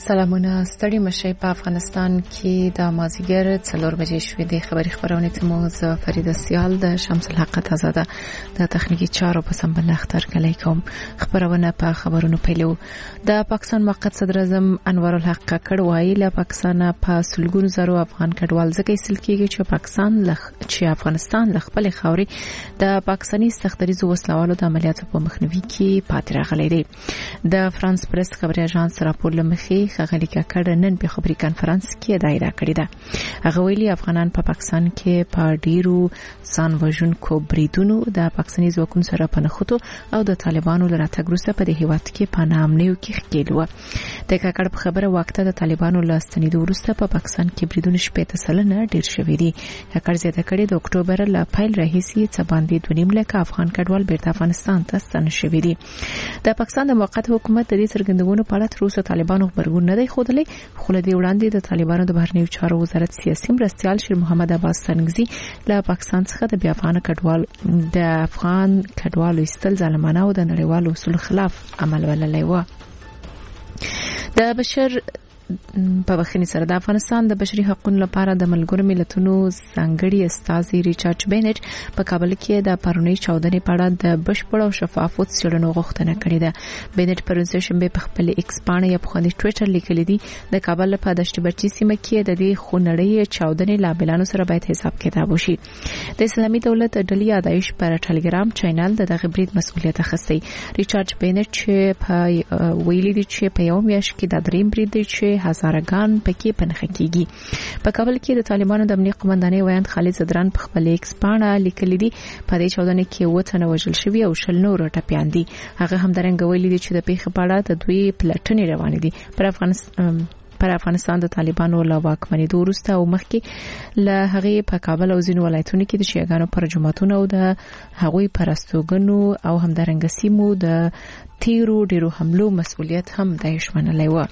سلامونه ستړي مشي په افغانستان کې د مازیګر 4 بجې شوې د خبري خبرونه ته مو ز فرید سیال د شمس الحق تازه د تخنیکی چارو په سمبل اختر کلی کوم خبرونه په خبرونو پیلو د پاکستان موقت صدر اعظم انور الحق کډوای له پاکستان په سلګونو زرو افغان کډوال ځکه ایستل کېږي چې افغانستان ل خپل خاوري د پاکستاني سختریزو وسلوالو د عملیاتو په مخنیوي کې پاتې راغلي دي د فرانس پریس خبري اژانس راپور لمخي خغلی کړه نن په خبري کانفرنس کې دایره کړې ده هغه ویلي افغانان په پاکستان کې په ډیرو ځان وژونکو بریدونو د پاکستاني ځواکونو سره پنځخوتو او د طالبانو لراتګ وروسته په دې هیواد کې پنامنیو کې ښکېلو د کاکړ په خبره وخت د طالبانو لاستنیدو وروسته په پاکستان کې بریدونه شپې تسلنه ډیر شوې دي کاکړ زیاته کړي د اکتوبر ل پایل راهیسي څه باندې 2.5 لک افغان کډوال بیرته افغانستان ته ستنه شوې دي د پاکستان د موقت حکومت د دې څرګندونو په اړه تر اوسه طالبانو خبرګون نه دی خوده خو له دې وړاندې د طالبانو د بهرنیو چارو وزارت سیاسي مرستيال شیر محمد عباس سنگزي له پاکستان څخه د افغان کډوالو استل ظالمانه او د نړیوالو اصولو خلاف عمل وللی و د بشر په بخښنې سره د افغانستان د بشري حقوقو لپاره د ملګرو ملتونو ځانګړي استازي ریچارډ بینټ په کابل کې د پرونی چاودنې په اړه د بشپړ او شفاف څېړنو غوښتنه کړې ده بینټ پرون شنبه په خپل ایکس باندې په خپل ټوئیټر لیکلي دي د کابل په دشت برچی سیمه کې د دې خونړۍ چاودنې لاملانو سره باید حساب کتاب وشي د اسلامي دولت ډلې ادایش پر ټلګرام چینل دغه برید مسؤلیت اخیستی ریچارډ بینټ چې په ویلي دي چې په یو میاشت کې د دریم برید دی چې هزارګان پکې پنځه کېږي په کابل کې د طالبانو د امنیت قومندانۍ ویاند خالد زدران په خپل ایکس باندې لیکلي دي په دې چاودنه کې وته وژل شوی او شل نور ټپيان دي هغه هم درنګ ویلي دي چې د پیښې په اړه د دوی پلټنې روانې دي پر افغانستان د طالبانو له واکمنۍ وروسته او مخکې له هغه په کابل او ځینو ولایتونو کې د شیعاګانو پر جماعتونو او د هغوی پرستوګنو او هم درنګ سیمو د تیرو ډیرو حملو مسؤلیت هم د یشمنلای و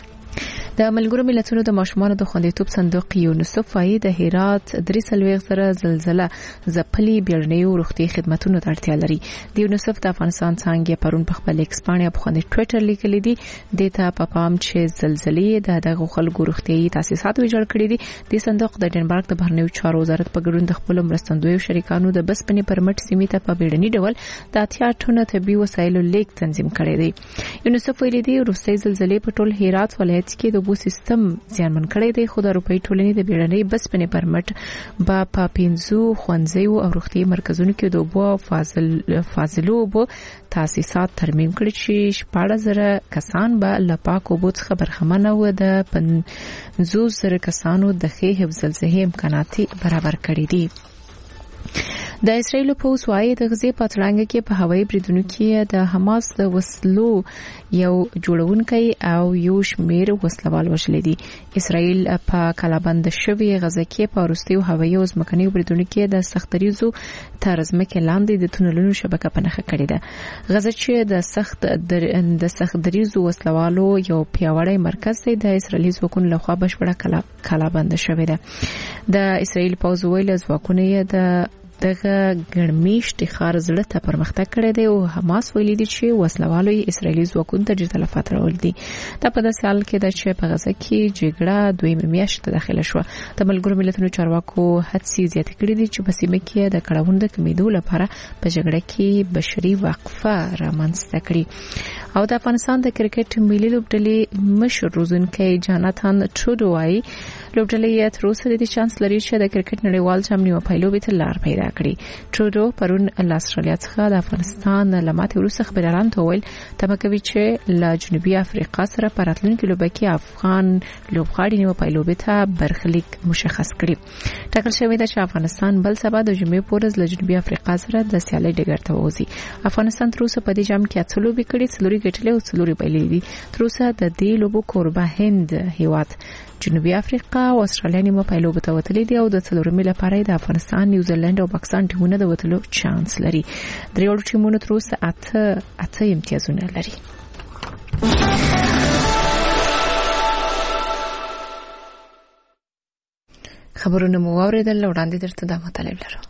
د ملګرو ملتونو د ماشومانو د خوندیتوب صندوق یونیسف وايي د هرات 3 سره زلزلہ ځپلي بیړنیو روغتي خدماتو ته اړتیا لري د یونیسف د افغانستان څنګه پرون په خپل ایکس باندې په خپل ټوئیټر لیکلي دي د ته په پام چې زلزلې د خلکو روغتي تاسیسات ویجاړ کړي دي د صندوق د ډنمارک د بهرنیو چارو وزارت په ګډون د خپل مرستندویو شریکانو د بسپنې پرمټ سیمې ته په بیړني ډول د اتیا ټنه طبي وسایلو لیک تنظیم کړي دي یونیسف ویلي دي روسي زلزلې په ټول هرات ولایت کې د بو سیستم زیانمن کړی دی خو د روپۍ ټولنې د بیړنۍ بسپنې پرمټ په 15 خوندزیو او روغتي مرکزونو کې د بو فاضلو بو تاسیسات ترمیم کړي چې 14000 کسان به لپاکو بو څخه برخمنه و د 50000 کسانو د ښه حفظ الصحه امکانات برابر کړي دي د اسرایل په وسوای د غزې په تړانګ کې په هوایي بریدونو کې د حماس د وسلو یو جوړونکي او یو شمیر وسلوال وشل دي اسرایل په کلابند شوی غزه کې په روسیو هوایي او ځمکني بریدونو کې د سختریزو ترزمکه لاندې د تونلونو شبکه پنهخه کړې ده غزه چې د سختریزو وسلوالو یو پیاوړی مرکز دی د اسرایلی ځواکونو لخوا بشپړه کلابند شوی ده د اسرایل پوځ ویل ځواکونه دغه ګرمیشت خار زړه ته پرمختګ کړی دی او حماس ویلي دي چې وسلوالو اسرایلی ځواکونو ته ډېر تلفات راوړل دي دا په داسې حال کې ده چې په غزه کې جګړه دویمه میاشت ته داخله شوه د ملګرو ملتونو چارواکو هڅې زیاتې کړې دي چې په سیمه کې د کړاوونو د کمیدو لپاره په جګړه کې بشري وقفه رامنځته کړي او د افغانستان د کرکټ ملي لوبډلې مشر روزونکي جاناتان ټروډو وايي لوبډلې تر اوسه د چانس لري چې د کرکټ نړیوال چم نیو پایلوبې ته لار پیدا کړي ټروډو پرون له استرالیا څخه د افغانستان لماتې وروسته خبريالان ته ویل تمه کوي چې له جنوبي افریقا سره په راتلونکي لوبه کې افغان لوبغاړي نیو پایلوبې ته برخلیک مشخص کړي ټاکل شوی دی چې افغانستان بل سبا د جمعې پورز له جنوبي افریقا سره د سیالۍ ډګر ته وځي افغانستان تر اوسه په دې جام کې اتلوبې کړي څلوري ګټلې او څلوري بایلې دي تر اوسه د دې لوبو کوربه هند هیواد جنوبي افریقا او استرالیا نیمه پایلوبې ته وتلې دي او د څلورمې لپاره د افغانستان نیوزیلند او پاکستان ټیمونه د وتلو چانس لري دریوړو ټیمونو تر اوسه اته امتیازونه لري خبرونه مو اوریدل وړاندې درته د مطالب لرو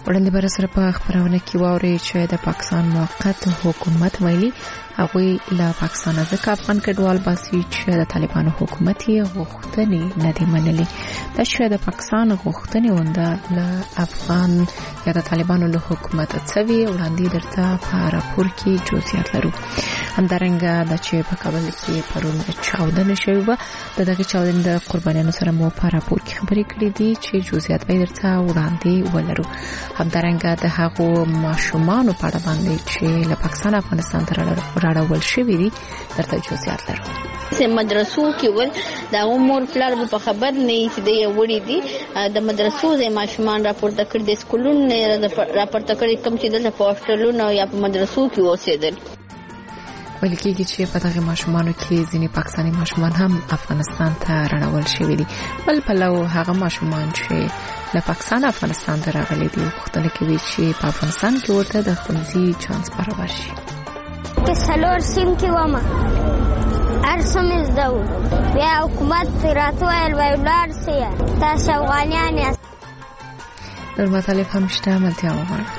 وړاندې بر سره په خبرونه کې واوري چې د پاکستان موقت حکومت ویلي هغوی له پاکستان ځکه افغان کډوال باسي چې د طالبانو حکومت یې غوښتنې نه دی منلي. دا چې د پاکستان غوښتنې ونده له افغان یا د طالبانو له حکومت څوي وړاندې درته په راپور کې جزئیات لرو. همدارنګه د چې په کابل کې پرون چاودنه شوې و د دغه چاودنې د قربانیانو سره مو په راپور کې خبرې کړې دي چې جزئیات به درته وړاندې ولرو. همدارنګه د هغو ماشومانو په اړه باندې چې له پاکستان افغانستان ته راړول شوي دي درته جزئیات لرو. سه مدرسو کې ول دا عمر فلر په خبر نه چې د وړي دي د مدرسو د ماشومان راپورته کړ د سکولونو راپورته کړ کوم چې د پوسټلونو یا په مدرسو کې اوسېدل. ویل کېږي چې په دغه ماشومانو کې ځینې پاکستاني ماشومان هم افغانستان ته راړول شوي دي. بل پلو هغه ماشومان چې له پاکستان افغانستان ته راغلي دي غوښتنه کوي چې په افغانستان کې ورته د ښوونځي چانس برابر شي. که څلور سیم کې ومه هر څه مې زده وو بیا حکومت راته ویل وایي ولاړ سئ تاسو افغانیان یاست. نور مطالب هم شته ملتیا وغواړه.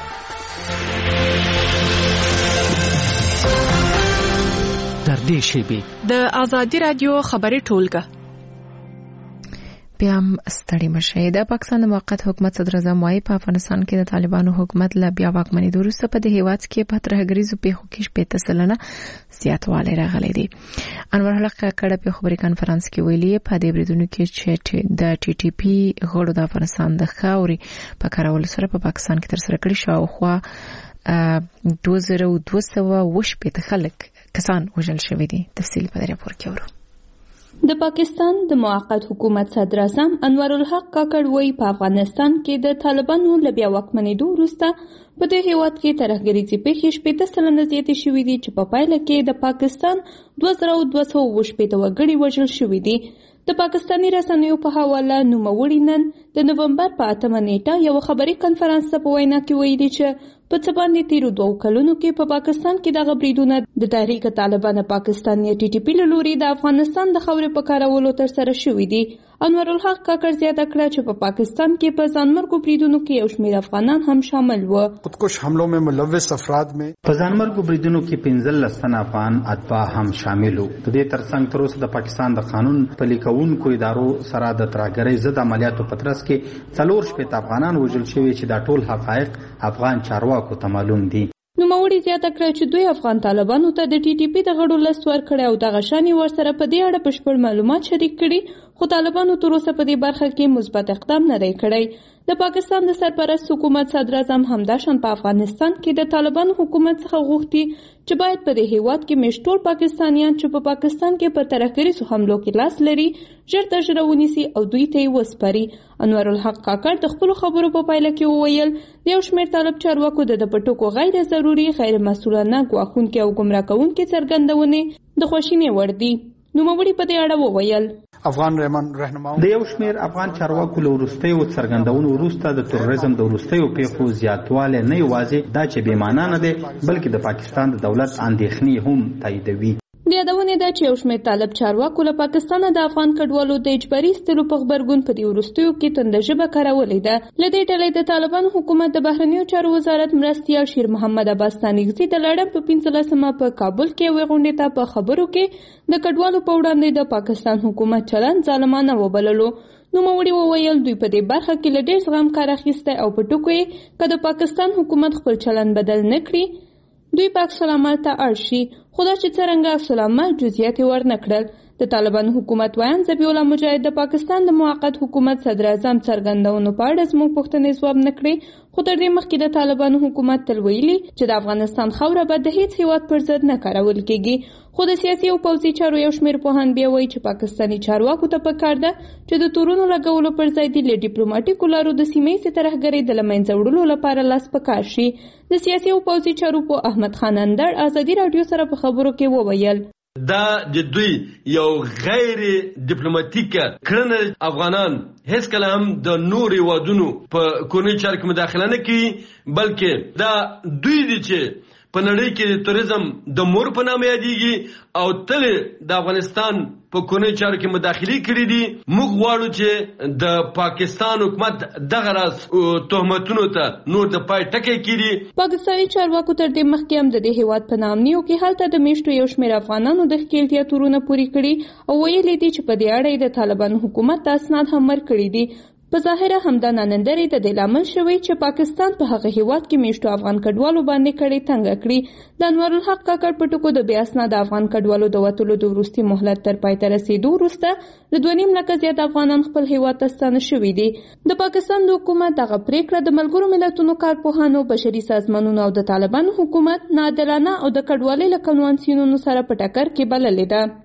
در دې شیبې د آزادي رادیو خبري ټولګه بیا هم ستړي مشه. د پاکستان د موقت حکومت صدر اعظم وايي په افغانستان کې د طالبانو حکومت له بیا واکمنۍ وروسته په دې هیواد کې په ترهګریزو پیښو کې 80% زیاتوالی راغلی دی. انور حق کړه په خبري کانفرنس کې ویلي په دې بریدونو کې چې د ټي ټي پی غړو د افغانستان د خاوري په کارولو سره په پاکستان کې تر سره کړی شاوخوا 2200 خلک کسان وژل شوي دي. تفصیل په راپور کې ورو. د پاکستان د موقت حکومت صدر اعظم انور الحق کاکړ وایي په افغانستان کې د طالبانو له بیا واکمنېدو وروسته په دې هیواد کې ترهګریزې پیښې 80% زیاتې شوې دي چې په پایله کې د پاکستان 2280 وګړي وژل شوي دي. د پاکستاني رسنیو په حواله نوموړي نن د نومبر په 8 نیټه یو خبري کانفرنس په وینا کې ویلي چې په څه باندې تیرو 2 کلونو کې په پاکستان کې دغه بریدونه د تحریک طالبان پاکستان یا ټي ټي پی له لوري د افغانستان د خاورې په کارولو تر سره شوې دي. انور الحق کاکړ زیاته کړه چې په پاکستان کې په ځانمرګو بریدونو کې یو شمېر افغانان هم شامل وو. خودکش حملوں میں ملوث افراد میں په ځانمرګو بریدونو کې 15 تن افغان اتباع هم شامل وو. د دې ترڅنګ تر اوسه د پاکستان د قانون پلي کوونکو ادارو سره د ترهګرۍ ضد عملیاتو په ترڅ کې 4 افغانان وژل شوي چې دا ټول حقایق افغان چارواکو ته معلوم دي. نوموړي زیاته کړه چې دوی افغان طالبانو ته د ټي ټي پی د غړو لست ورکړی او دغه شانې ورسره په دې اړه بشپړ معلومات شریک کړي، خو طالبانو تر اوسه په دې برخه کې مثبت اقدام نه دی کړی. د پاکستان د سرپرست حکومت صدر اعظم همداشان په افغانستان کې د طالبانو حکومت څخه غوښتي چې باید په دې هیواد کې مشټول پاکستانیان چې په پاکستان کې په ترهګریزو حملو کې لاس لري ژر تر ژره ونیسي او دوی ته یې وسپاري. انور الحق کاکړ د خپلو خبرو په پایله کې وویل د یو شمېر طالب چارواکو د پټوکو غیر ضروري غیر مسؤلانه ګواښونکي او ګمراه کوونکي څرګندونې د خواشینۍ وړ دي. نوموړي په دې اړه وویل افغان رهنماو د یو شمېر افغان چارواکو له وروستیو څرګندونو وروسته د تروریزم د وروستیو پیښو زیاتوالی نه یوازې دا چې بې معنا نه دی بلکې د پاکستان د دولت اندېښنې هم تاییدوي. د یادونې ده چې یو شمېر طالب چارواکو له پاکستانه د افغان کډوالو د اجباري ایستلو په غبرګون په دې وروستیو کې تنده ژبه کارولې ده. له دې ډلې د طالبانو حکومت د بهرنیو چارو وزارت مرستیال شیر محمد عباس ستانکزي د لړم په 15مه په کابل کې یوې غونډې ته په خبرو کې د کډوالو په وړاندې د پاکستان حکومت چلند ظالمانه وبللو. نوموړي وویل دوی په دې برخه کې له ډېر زغم کار اخیستی او په ټکو یې که د پاکستان حکومت خپل چلند بدل نه کړي دوی په عکس العمل ته اړ شي، خو دا چې څرنګه عکس العمل جزئیات یې ورنه کړل. د طالبانو حکومت وایان ذبیح الله مجاهد د پاکستان د موقت حکومت صدر اعظم څرګندونو په اړه زموږ پوښتنې ځواب نه کړې، خو تر دې مخکې د طالبانو حکومت تل ویلي چې د افغانستان خاوره به د هیڅ هیواد پر ضد نه کارول کېږي. خو د سیاسي او پوځي چارو یو شمېر پوهان بیا وایي چې پاکستاني چارواکو ته پکار ده چې د تورونو لګولو پر ځای د ډیپلوماټیکو لارو د سیمه ییزې ترهګرۍ د له منځه وړلو لپاره لاس په کار شي. د سیاسي او پوځي چارو په احمد خان اندړ ازادي راډیو سره په خبرو کې وویل دا د دوی یو غیر ډیپلوماټیک کړنه افغانان هیڅ کله هم د نور هیوادونو په کورنۍ چارو کې مداخله نه کوي، بلکې دا دوی دي چې په نړۍ کې د توریزم د مور په نامه یادېږي او تل د افغانستان په کورنۍ چارو کې مداخله کړې دي. موږ غواړو چې د پاکستان حکومت دغه راز تهمتونو ته نور د پای ټکی کړي. پاکستاني چارواکو تر دې مخکې هم د دې هیواد په نامنیو کې هلته د میشتو یو شمېر افغانانو د ښکېلتیا تورونه پوري کړي او ویلي دي چې په دې اړه د طالبانو حکومت ته اسناد هم ورکړي دي. په ظاهره همدا ننندرې د دې لامل شوی چې پاکستان په هغه هیواد کې میشتو افغان کډوالو باندې کړي تنګ کړي. د انوارالحق کاکړ په ټکو د بې اسناده افغان کډوالو د وتلو د وروستي مهلت تر پای ته رسیدو وروسته د 2.5 لکه زیات افغانان خپل هیواد ته ستانه شوي دي. د پاکستان د حکومت دغه پریکړه د ملګرو ملتونو کارپوهانو، بشري سازمانونو او د طالبانو حکومت ناعادلانه او د کډوالۍ له کنوانسیونونو سره په ټکر کې بللې ده.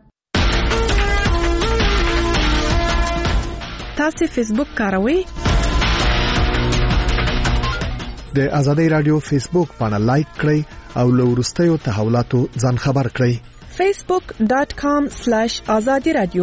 تاسو فیسبوک کاروئ؟ د آزادۍ رادیو فیسبوک باندې لایک کړئ او له وروستیو تحولاتو ځان خبر کړئ. facebook.com/azadi radio.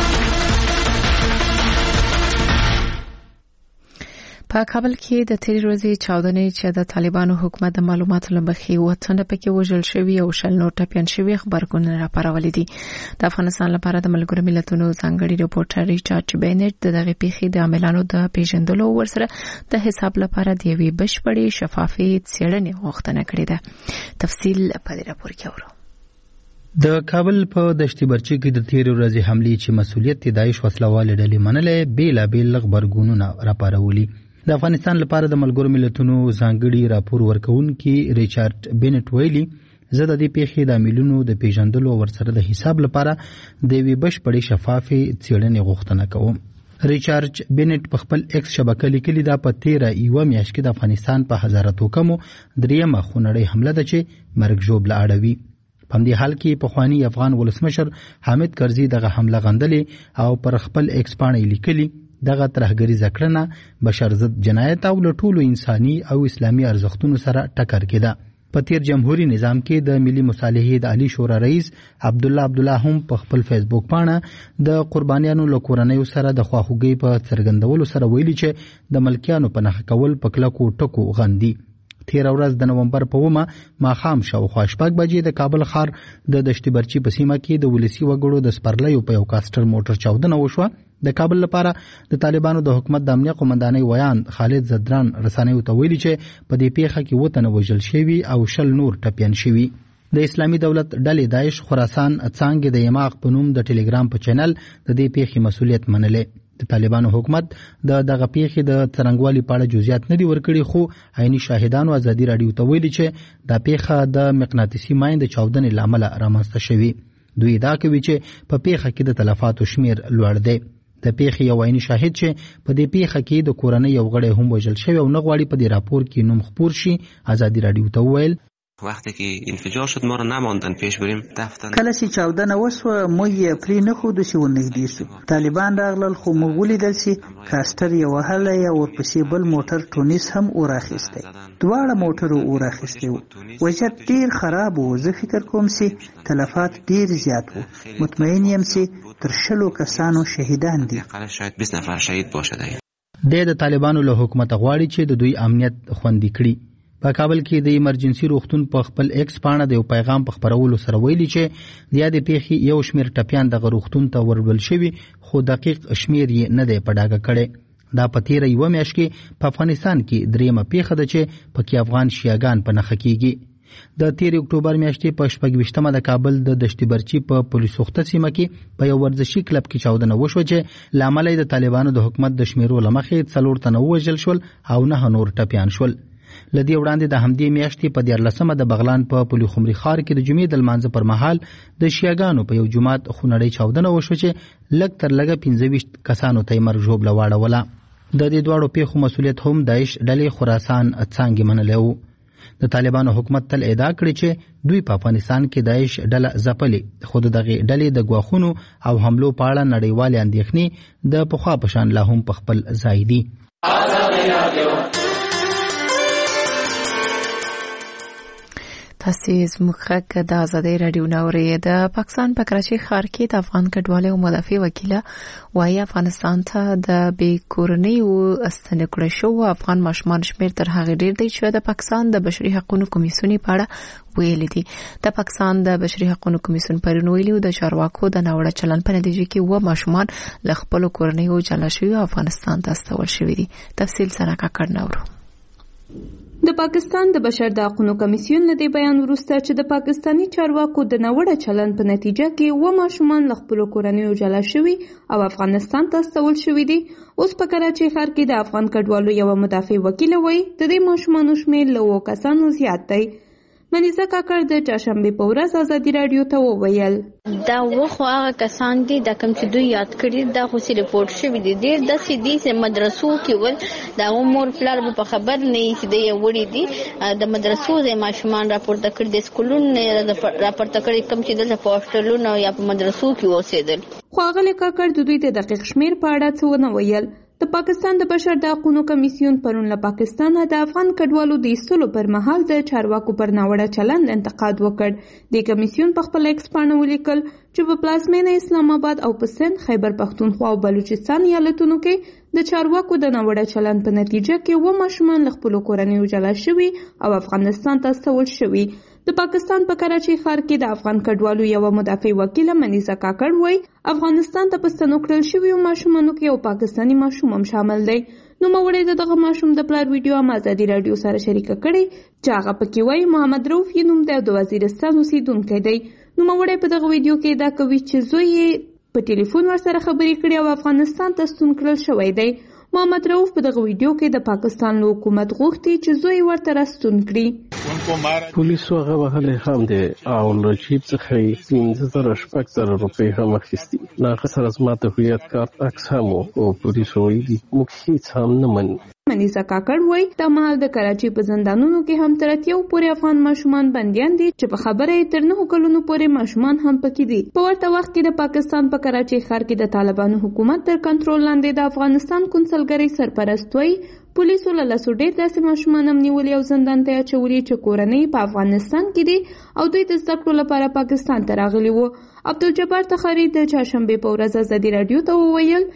په کابل کې د تیرې ورځې چاودنې چې د طالبانو حکومت د معلوماتو له مخې وطن پکې وژل شوی او شل نور ټپيان شوی خبرونه راپارولې دي. د افغانستان لپاره د ملګرو ملتونو ځانګړي رپورټر ریچارډ بینټ دغه پیښې د عاملانو د پیژندلو ورسره د حساب لپاره د یوې بشپړې شفافې څېړنې غوښتنه کړې ده. تفصیل په دې راپور کې اورو. د کابل په دشتي برچي کې د تیرې ورځې حملې چې مسؤلیت د داعش وسلوال ډلې منلې بیلابیل خبرګونونه راپارولي. د افغانستان لپاره د ملګرو ملتونو ځانګړي راپور ورکونکي ریچارډ بینټ ویلي زه د دې پیښې د عاملونو د پیژندلو ورسره د حساب لپاره د یوې بشپړې شفافې څېړنې غوښتنه کوم. ریچارډ بینټ په خپل ایکس شبکه لیکلي دا په 13 میاشت کې د افغانستان په هزاره توکمو دریمه خونړۍ حمله ده چې مرګ ژوبله اړوي. په دې حال کې پخوانی افغان ولسمشر حامد کرزي دغه حمله غندلې او پر خپل ایکس باندې لیکلي دغه ترهګریزه کړنه بشر ضد جنایت او له ټولو انساني او اسلامي ارزښتونو سره ټکر کېده. په تیر جمهوریت نظام کې د ملي مصالحې د عالی شورا رئیس عبدالله هم په خپل فیسبوک باندې د قربانیانو له کورنۍ سره د خواخوږۍ په څرګندولو سره ویلي چې د ملکیانو په نخښه کول په کلکو ټکو غندي. تیر ورځ د نومبر په 1 ماښام شاوخوا 6 بجې د کابل ښار د دشتي برچي په سیمه کې د ولسی وګړو د سپرلیو په یو کاستر موټر چاودنه وشوه. د کابل لپاره د طالبانو د حکومت د امنیت قومندانۍ ویان خالد زدران رسنیو ته ویلي چې په دې پیښه کې وطن وژل شوی او شل نور ټپيان شوی. د اسلامي دولت ډلې داعش خراسان څانګې د یماق په نوم د ټلګرام په چینل د دې پیښې مسؤلیت منلې. د طالبانو حکومت دغه پیښې د څرنګوالي په اړه جزئیات نه دي ورکړي، خو عیني شاهدانو ازادي رادیو ته ویلي چې دا پیښه د مقناطیسي ماین د چاودنې لامل رامنځته شوی. دوی دا کوي چې په پیښه کې د تلفاتو شمیر لوړ دی. د پیښې یو عیني شاهد چې په دې پیښه کې د کورنۍ یو غړی هم وژل شوی او نه غواړي په دې راپور کې نوم خپور شي. ازادي رادیو ته وویل وقتی که انفجار شد ما رو نماندن پیش بریم دفتن. کله چې چاودنه وسوه موږ یې پرې نه ښودو چې ورنږدې شو. طالبان راغلل خو موږ ولیدل چې کاستر یې وهلی او ورپسې بل موټر ټونس هم اوراخیستی. دواړه موټرو اوراخیستی وو. وضعیت ډېر خراب و. زه فکر کوم چې تلفات ډېر زیات وو. مطمئن یم چې تر 100 کسانو شهیدان دي. شاید 20 نفر شهید باشه. د طالبانو له حکومت غواړي چې د دوی امنیت خوندي کړي. په کابل کې د ایمرجنسي روغتون په خپل ایکس باندې د یو پیغام په خبرولو سره ویلي چې د یادې پیښې یو شمېر ټپیان دغه روغتون ته ورول شوي، خو دقیق شمېر یې نه دی په ډاګه کړی. دا په تیره یوه میاشت کې په افغانستان کې دریمه پیښه ده چې پکې افغان شیعاګان په نښه کېږي. د 13 اکتوبر میاشتې په 26مه د کابل د دشتي برچي په پولیسوخته سیمه کې په یو ورزشي کلب کې چاودنه وشوه چې لامل یې د طالبانو د حکومت د شمیرو لمخې 4 تنه وژل شول او 9 نور ټپیان شول. لدی وړاندې د همدې میاشتې په 14مه د بغلان په پولی خمري ښار کې د جمعې د لمانځه پر مهال د شیعاګانو په یو جماعت خونړۍ چاودنه وشوه چې لږ تر لږه 15 کسانو ته مرګ ژوبله واړوله. د دې دواړو پیښو مسؤلیت هم داعش ډلې خراسان څانګې منلی و. د طالبانو حکومت تل ادعا کړې چې دوی په افغانستان کې داعش ډله ځپلې، خو دغه ډلې د ګواښونو او حملو په اړه نړیوالې اندېښنې د پخوا په شان لا هم په خپل ځای دي. تاسې زموږ غږ د ازادۍ راډیو نه اورئ. د پاکستان په کراچۍ ښار کې د افغان کډوالو مدافع وکیله وايي افغانستان ته د بې کورنیو ستنې کړی شوو افغان ماشومان شمېر تر هغې ډېر دی چې د پاکستان د بشري حقوقو کمیسیون په اړه ویلي دي. د پاکستان د بشري حقوقو کمیسیون پرون ویلي د چارواکو د ناوړه چلند په نتیجه کې و ماشومان له خپلو کورنیو جلا شوي افغانستان ته استول شوي دي. تفصیل سره کاکړ نورو. د پاکستان د بشر د حقوقو کمیسیون له دې بیان وروسته چې د پاکستانی چارواکو د ناوړه چلند په نتیجه کې و ماشومان له خپلو کورنیو جلا شوي او افغانستان ته استول شوي دي، اوس په کراچۍ ښار کې د افغان کډوالو یوه مدافع وکیله وایي د دې ماشومانو شمېر له 7 کسانو زیات دی. منیزه کاکړ د چهارشنبې په ورځ ازادي راډیو ته وویل دا وخت هغه کسان دي د کوم چې دوی یاد کړي دا خو سي ریپورت شوی دي ډېر د سیدي سه مدرسو کې ول دا عمر پلار په خبر نه چې د وړي دي د مدرسو د ماشومان راپورته کړي د سکولونو راپورته کړي کوم چې د پوسټرونو یا په مدرسو کې اوسېدل. خو هغه کاکړ د دوی د دقیق شمیر په اړه څه ونه ویل. د پاکستان د بشر د حقوقو کمیسیون پرون له پاکستانه د افغان کډوالو د ایستلو پر مهال د چارواکو پر ناوړه چلند انتقاد وکړ. د کمیسیون په خپل ایکس پاڼه ولیکل چې په پلازمینه اسلام آباد او په سند، خیبر پختونخوا او بلوچستان ایالتونو کې د چارواکو د ناوړه چلند په نتیجه کې و ماشومان له خپلو کورنیو جلا شوي او افغانستان ته استول شوي. د پاکستان په کراچۍ ښار کې د افغان کډوالو یوه مدافع وکیله منیزه کاکړ وایي افغانستان ته په ستنو کړل شویو ماشومانو کې یو پاکستاني ماشوم هم شامل دی. نوموړی د دغه ماشوم د پلار ویډیو هم ازادي راډیو سره شریکه کړې چې هغه پکې وایي محمد رؤف یې نوم دی او د وزیرستان اوسیدونکی دی. نوموړی په دغه ویډیو کې ادعا کوي چې زوی یې په ټلیفون ورسره خبرې کړې او افغانستان ته ستون کړل شوی دی. محمد رؤف په دغه ویډیو کې د پاکستان له حکومت غوښتي چې زوی ورته راستون کړي. پولیسو هغه وهلی هم دی او له جیب څخه یې 15,000 روپۍ هم اخیستي. له هغه سره زما د هویت کارت عکس هم و او پولیسو ویلي موږ هیڅ هم نه منو. منیزه کاکړ وایي دا مهال د کراچۍ په زندانونو کې هم تر 80 پورې افغان ماشومان بندیان دي چې په خبره یې تر 9 کلونو پورې ماشومان هم پکې دي. په ورته وخت کې د پاکستان په کراچۍ ښار کې د طالبانو حکومت تر کنټرول لاندې د افغانستان قونسلګرۍ سرپرست وایي پولیسو له لاسو ډېر داسې ماشومان هم نیولي او زندان ته اچولي چې کورنۍ په افغانستان کې دي او دوی د زده کړو لپاره پاکستان ته راغلي وو. عبدالجبار تخاري د چهارشنبې په ورځ ازادي راډیو ته وویل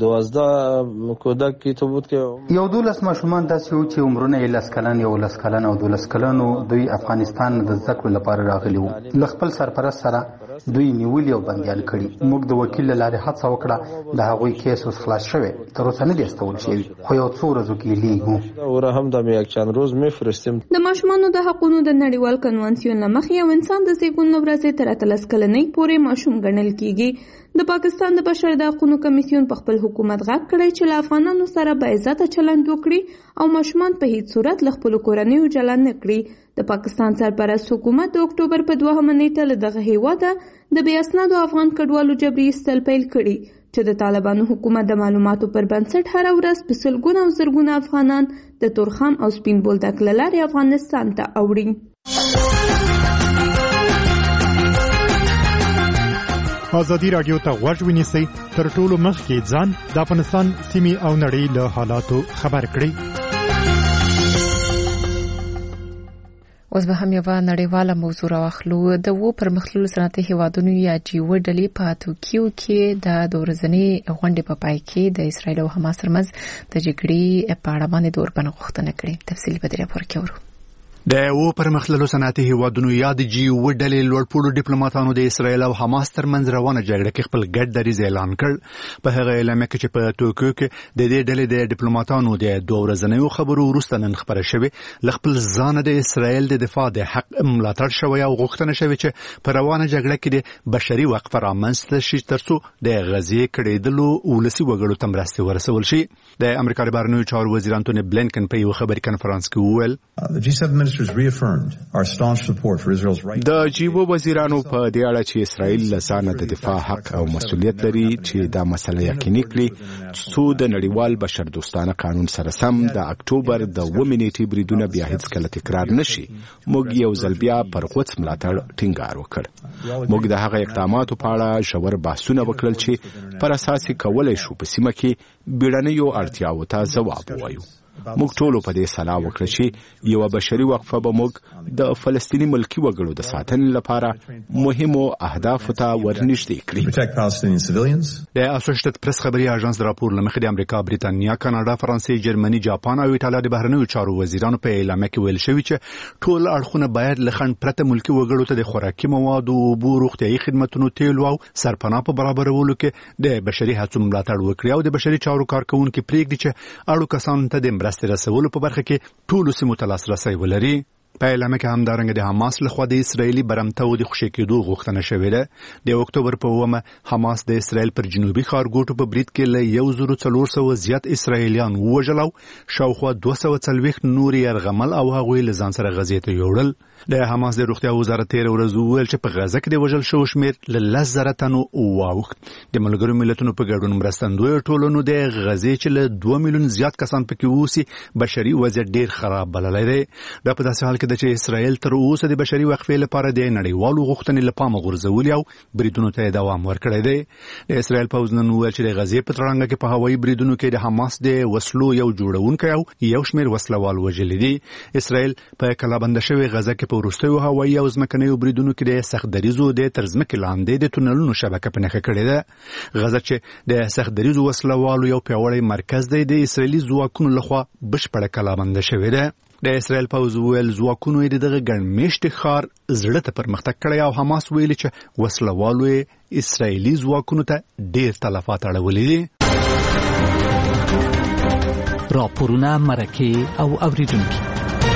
12 کودک کی ثبوت کې یو 12 ماشومان داسې وو چې عمرونه یې 10 کلن، 11 کلن او 12 کلن دوی افغانستان د زده کړو لپاره راغلي وو. له خپل سرپرست سره دوی نیولي او بندیان کړي. موږ د وکیل له لارې هڅه وکړه د هغوی کیس اوس خلاص شوی، تر اوسه نه دی استول شوی خو یو څو ورځو کې لیږو او هم د یک چند روز میفرستیم. د ماشومانو د حقوقو د نړیوال کنوانسیون له مخې یو انسان د زیږون له ورځې تر 13 کلنۍ پورې ماشوم ګڼل کیږي. د پاکستان د بشر د حقوقو کمیسیون په خپل حکومت غږ کړی چې له افغانانو سره با عزته چلند وکړي او ماشومان په هیڅ صورت له خپلو کورنیو جلا نه کړي. د پاکستان سرپرست حکومت د اکتوبر په 2 نیټه له دغه هیواده د بې اسنادو افغان کډوالو جبري ایستل پیل کړي چې د طالبانو حکومت د معلوماتو پر بنسټ هره ورځ په سلګونه او زرګونه افغانان د تورخم او سپین بولدک له لارې افغانستان ته اوړي. ازادي راډیو ته غوږ ونیسئ، تر ټولو مخکې ځان د افغانستان سیمې او نړۍ له حالاتو خبر کړئ. اوس به هم یوه نړیواله موضوع راواخلو. د پرمختللو صنعتي هیوادونو یا جیو ډلې په توکیو کې د 2 ورځنۍ غونډې په پای کې د اسرایل او حماس ترمنځ د جګړې په اړه باندې د اوربند غوښتنه کړې. تفصیل په دې راپور کې ورو. د پرمختللو صنعتي هیوادونو یا د جیو ډلې لوړپوړو ډیپلوماټانو د اسرایل او حماس ترمنځ روانه جګړه کې خپل ګډ دریځ اعلان کړ. په هغه اعلامیه کې چې په توکیو کې د دې ډلې د ډیپلوماټانو د 2 ورځنیو خبرو وروسته نن خبره شوې ل خپل ځان د اسرایل د دفاع د حق ملاتړ شوی او غوښتنه شوی چې په روانه جګړه کې د بشري وقفه رامنځته شي ترڅو د غزې کړېدلو ولسي وګړو ته مرستې ورسول شي. د امریکا د بهرنیو چارو وزیر انټونی بلینکن په یو خبري کانفرنس کې وویل د جیبو وزیرانو په دې اړه چې اسرائیل له ځانه د دفاع حق او مسؤلیت لري چې دا مسله یقیني کړي چې د نړیوال بشر دوستانه قانون سره سم د اکتوبر د 9 نیټې بریدونه بیا هیڅ کله تکرار نشي. موږ یو ځل بیا پر قدس ملاتړ ټینګار وکړ. موږ د هغه اقداماتو په اړه ژور بحثونه وکړل چې پر اساس کولای شو په سیمه کې بیړنیو اړتیاو ته ځواب ووایو. موږ ټول په دې سلا وکړه چې یو بشري وقفه به موږ د فلسطینی ملکی وګړو د ساتنې لپاره مهمو اهدافو ته ورنږدې کړي. د اسوسییټډ پریس خبري اژانس د راپور لمخې د امریکا، بریټانیا، کاناډا، فرانسې، جرمني، جاپان او ایټالیا د بهرنیو چارو وزیرانو په اعلامیه کې ویل شوی چې ټول اړخونه باید له خنډ پرته ملکی وګړو ته د خوراکي موادو، اوبو، روغتیايي خدماتو، تیلو او سرپناه په برابرولو کې د بشري هڅو ملاتړ وکړي او د بشري چارو کارکونکو پریږدي چې اړو کسانو ته د مرستې رسولو په برخه کې ټولو سیمو ته لاسرسی ولري. په اعلامیه کې همدارنګه د حماس لخوا د اسرایلی برمته او د خوشی کېدو غوښتنه شوې ده. د اکتوبر په 9 حماس د اسرایل پر جنوبي ښارګوټو په برید کې له 1400 زیات اسرایلیان وژل او شاوخوا 240 نور يرغمل او هغوی له ځان سره غزې ته یوړل. د حماس د روغتیا وزارت تیر ورځ وویل چې په غزه کې د وژل شوو شمیر له 10,000 تنو واوښت. د ملګرو ملتونو په ګډون مرستندوی ټولنو د غزې چې له 2 میلیون زیات کسان پکې اوسي بشري وضعیت ډیر خراب بللی دی. دا په داسې حال کې چې اسرائیل تر اوسه د بشري وقفې لپاره د نړیوالو غوښتنې له پامه غورځولې او بریدونو ته دوام ورکړی دی. د اسرائیل پوځ نن وویل چې د غزې په تړانګه کې په هوایي بریدونو کې د حماس د وسلو یو جوړونکی او یو شمیر وسلوال وژلي دي. اسرائیل په کلابند شوی غزه کې په وروستیو هوایي او ځمکنیو بریدونو کې د سختدریزو د ترځمکې لاندې د تونلونو شبکه په نښه کړې ده. غزه چې د سختدریزو وسلوالو یو پیاوړی مرکز دی د اسرائیلي ځواکونو لخوا بشپړه کلابند شوې ده. د اسرائیل پوځ ویل ځواکونو یې دغه ګڼمېشتي ښار زړه ته پرمختګ کړی او حماس ویلي چې وسلوالو یې اسرائیلي ځواکونو ته ډیر تلفات اړولي دي. راپورونه، مرکې او اوریدونکي.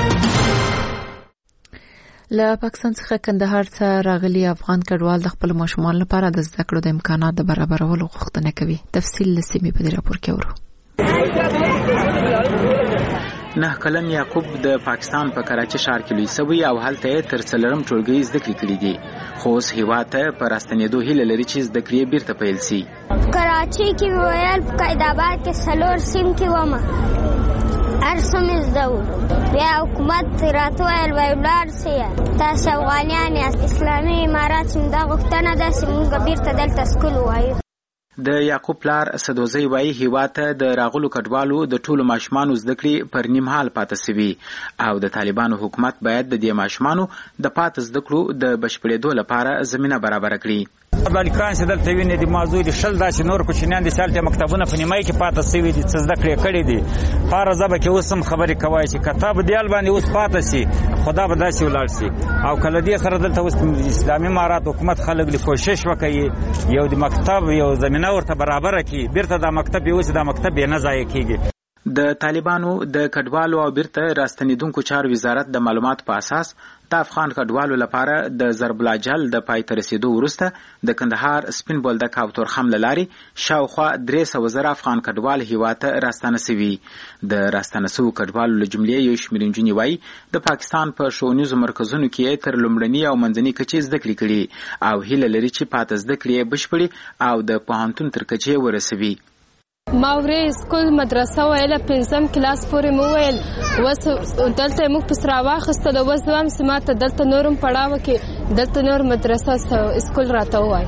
له پاکستان څخه کندهار ته راغلي افغان کډوال د خپل ماشومان لپاره د زده کړو د امکانات د برابرولو غوښتنه کوي. تفصیل له سیمې په راپور کې ورو. 9 کلن یعقوب د پاکستان په کراچي ښار کې لوی شوی او هلته تر څلورم ټولګي زده کړې کړې دي، خو اوس هیواد ته پر راستنېدو هیله لري چې زده کړې بیرته پیل شي. کراچي کې ویل په قایدآباد کې سلور سیم کې ومه ارسم زده بیا حکومت راته ویل وای بلار سي تاسو افغانان اسلامي امارات څنګه غوښتنه ده چې موږ بیرته دلته سکول وایو. د یعقوب پلار سدوزی وای هیواد ته د راغلو کډوالو د ټولو ماشومانو زده کړې پر نیم حال پاتې سوي او د طالبانو حکومت باید د دې ماشومانو د پاتې زده کړو د بشپړېدو لپاره زمينه برابر کړي. بالکران چې دلته ویني د موضوع د شل داسې نور کوچنیان د سالته مکتبونه په نیمای کې پاتې سوي دي چې زده کړې کړې دي. هر ځبه کې اوس هم خبرې کوي چې کتاب دیال باندې اوس پاتې شي خدا به داسې ولاړ شي او کله دې سره دلته اوس اسلامي امارات حکومت خلک له کوشش وکړي یو د مکتب یو زمينه ورته برابر کړي بیرته د مکتب اوس د مکتب نه ځای کېږي. د طالبانو د کډوالو او بیرته راستنیدونکو چارو وزارت د معلوماتو په اساس د افغان کډوالو لپاره د ضرب الاجل د پای ته رسیدو وروسته د کندهار سپین بولدک او تورخم لاري شاوخوا 300,000 افغان کډوال هیواد ته راستانه سوي. د راستانه سوو کډوالو له جملې یو شمېر نجونې وایي د پاکستان په ښوونیزو مرکزونو کې تر لومړني او منځني کچې زده کړې کړي او هیله لري چې پاتې زده کړې بشپړي او د پوهنتون تر کچې ورسوي. ما ورې سکول مدرسه ویله 5م کلاس پورې مو ویل وس دلته موږ په سره واخیستل وس دوام سماته دلته نورم پړاو کې دلته نور مدرسه سکول راته وای.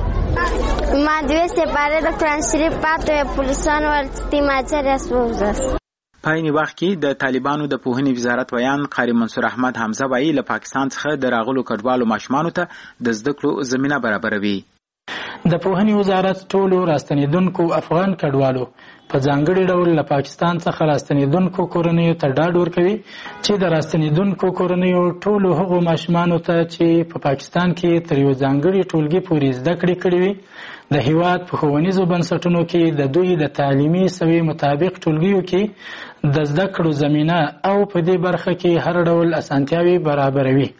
ما دوی سپاره د قرآن شریف پاتې پولیسانو ولستي ماچر اسوزس. پایني وخت کې د طالبانو د پوهنې وزارت ویان قاری منصور احمد حمزه وایي له پاکستان څخه د راغلو کډوالو ماشومانو ته د زده کړو زمينه برابروي. د پوهنې وزارت ټولو راستنیدونکو افغان کډوالو په ځانګړي ډول له پاکستان څخه راستنیدونکو کورنیو ته ډاډ ورکوي چې د راستنیدونکو کورنیو ټولو هغو ماشومانو ته چې په پاکستان کې تر یو ځانګړي ټولګي پورې زده کړې کړې وي د هیواد په ښوونیزو بنسټونو کې د دوی د تعلیمي سوي مطابق ټولګیو کې د زده کړو زمینه او په دې برخه کې هر ډول اسانتیاوي برابروي.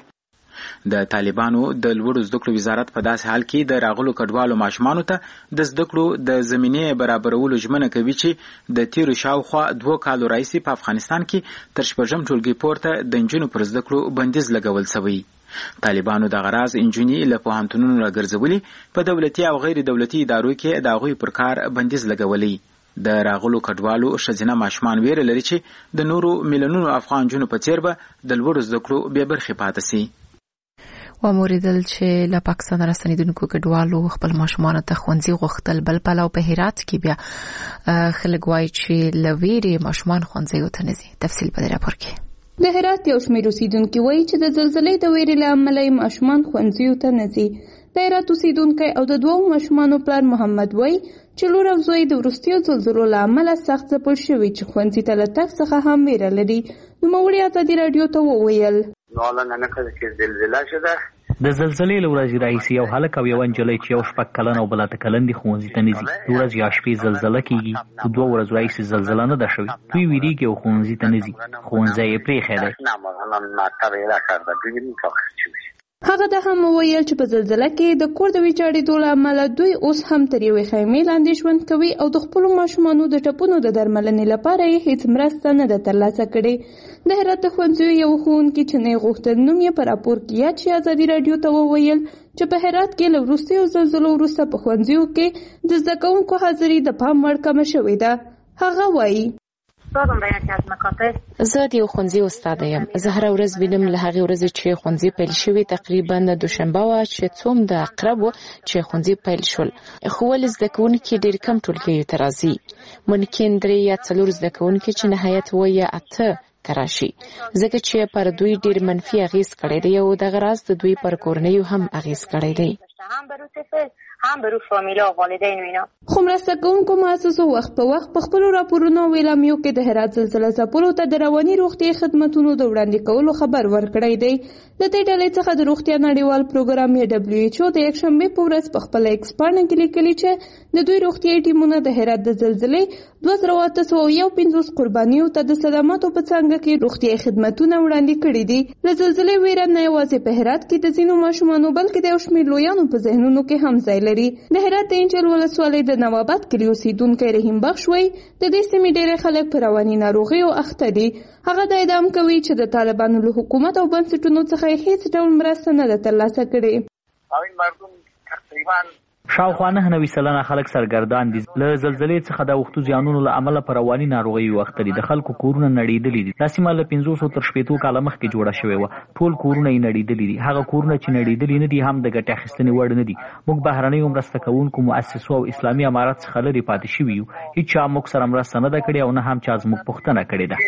د طالبانو د لوړو زده کړو وزارت په داسې حال کې د راغلو کډوالو ماشومانو ته د زده کړو د زمینې برابرولو ژمنه کوي چې د تیرو شاوخوا 2 کالو راهیسې په افغانستان کې تر 6م ټولګي پورته د نجونو پر زده کړو بندیز لګول شوی. طالبانو د غراز انجونی له پوهنتونونو راګرځولي په دولتي او غیر دولتي ادارو کې د هغوی پر کار بندیز لګولي. د راغلو کډوالو ښځینه ماشومان ویره لري چې د نورو میلیونونو افغان جنونو په څیر به د لوړو زده کړو بې برخې پاتې شي. وموریدل چې له پاکستان راستنیدونکو کډوالو خپل ماشومان ته ښوونځي غوښتل. بل پلو په هرات کې بیا خلک وایي چې لویری ماشومان ښوونځي ته نزي. تفصیل په راپور کې. د هرات یو شمېر اوسیدونکو وایي چې د زلزلې د ویرې له امله ماشومان ښوونځي ته نزي. د هرات اوسیدونکو او د دوو ماشومانو پلار محمد وایي چې لور او زوی د وروستیو زلزلو له امله سخت ځپل شوي چې ښوونځي ته له تګ څخه هم ویره لري. نوموړي ازادي راډیو ته وویل چې زلزله شده د زلزلې له ورځې راهیسې یو هلک او یوه نجلۍ چې یو 6 کلن او بل 8 کلن دي ښوونځي ته نه ځي. د ورځې یا شپې زلزله کېږي، په 2 ورځو راهیسې زلزله نه ده شوې. دوی ویرېږي او ښوونځي ته نه ځي. ښوونځی یې پرېښی دی. هغه دا هم وویل چې په زلزله کې د کور د ویجاړېدو له امله دوی اوس هم تر یوې خیمې لاندې ژوند کوي او د خپلو ماشومانو د ټپونو د درملنې لپاره یې هیڅ مرسته نه ده ترلاسه کړې. د هرات د ښوونځیو یو ښوونکي چې نه یې غوښتل نوم یې په راپور کې یاد شي ازادي راډیو ته وویل چې په هرات کې له وروستیو زلزلو وروسته په ښوونځیو کې د زده کوونکو حاضري د پام وړ کمه شوې ده. هغه وایي زه د یو ښوونځي استاد یم. زه هره ورځ وینم له هغې ورځې چې ښوونځي پیل شوي تقریبا دوشنبه وه چې څوم د اقرب و چې ښوونځي پیل شول. خو ولې زده کوونکي ډېر کم ټولګیو ته راځي. ممکن 3 یا 4 زده کوونکي چې نهایت 7 یا 8 کراشي، ځکه چې پر دوی ډېر منفي اغیز کړی دی او دغه راز د دوی پر کورنیو هم اغیز کړی دی. هم برو فامیلا و والدین و اینا. خو مرسته کوونکو مؤسسو وخت په وخت په خپلو راپورونو او اعلامیو کې د هرات زلزله ځپلو ته د رواني روغتیايي خدمتونو د وړاندې کولو خبر ورکړی دی. د دې ډلې څخه د روغتیا نړیوال پروګرام WHO د یکشنبې په ورځ په خپل ایکس پاڼه کې لیکلي چې د دوی روغتیايي ټیمونه د هرات د زلزلې 2815 قربانیو ته د صدماتو په څنګه کې روغتیايي خدمتونه وړاندې کړي دي. د زلزلې ویره نه یوازې په هرات کې د ځینو ماشومانو بلکې د یو شمېر لویانو په ذهنونو کې هم ځای لري. د هرات د انجل ولسوالۍ د نواباد کلي اوسیدونکی رحیم بخش وایي د دې سیمې ډېری خلک په رواني ناروغیو اخته دي. هغه دا ادعا کوي چې د طالبانو له حکومت او بنسټونو څخه هیڅ ډول مرسته نه ده ترلاسه کړې. شاوخوا 9 سلنه خلک سرګردان دي. له زلزلې څخه د وختو زیانونو له امله په رواني ناروغیو اخته دي. د خلکو کورونه نړېدلي دي. دا سیمه له 500 تر 600 کاله مخکې جوړه شوې وه. ټول کورونه یې نړېدلي دي. هغه کورونه چې نړېدلي نه دي هم د ګټې اخیستنې وړ نه دي. موږ بهرنیو مرسته کوونکو مؤسسو او اسلامي امارات څخه لرې پاتې شوي یو. هیڅ چا موږ سره مرسته نه ده کړې او نه هم چا زموږ پوښتنه کړې ده.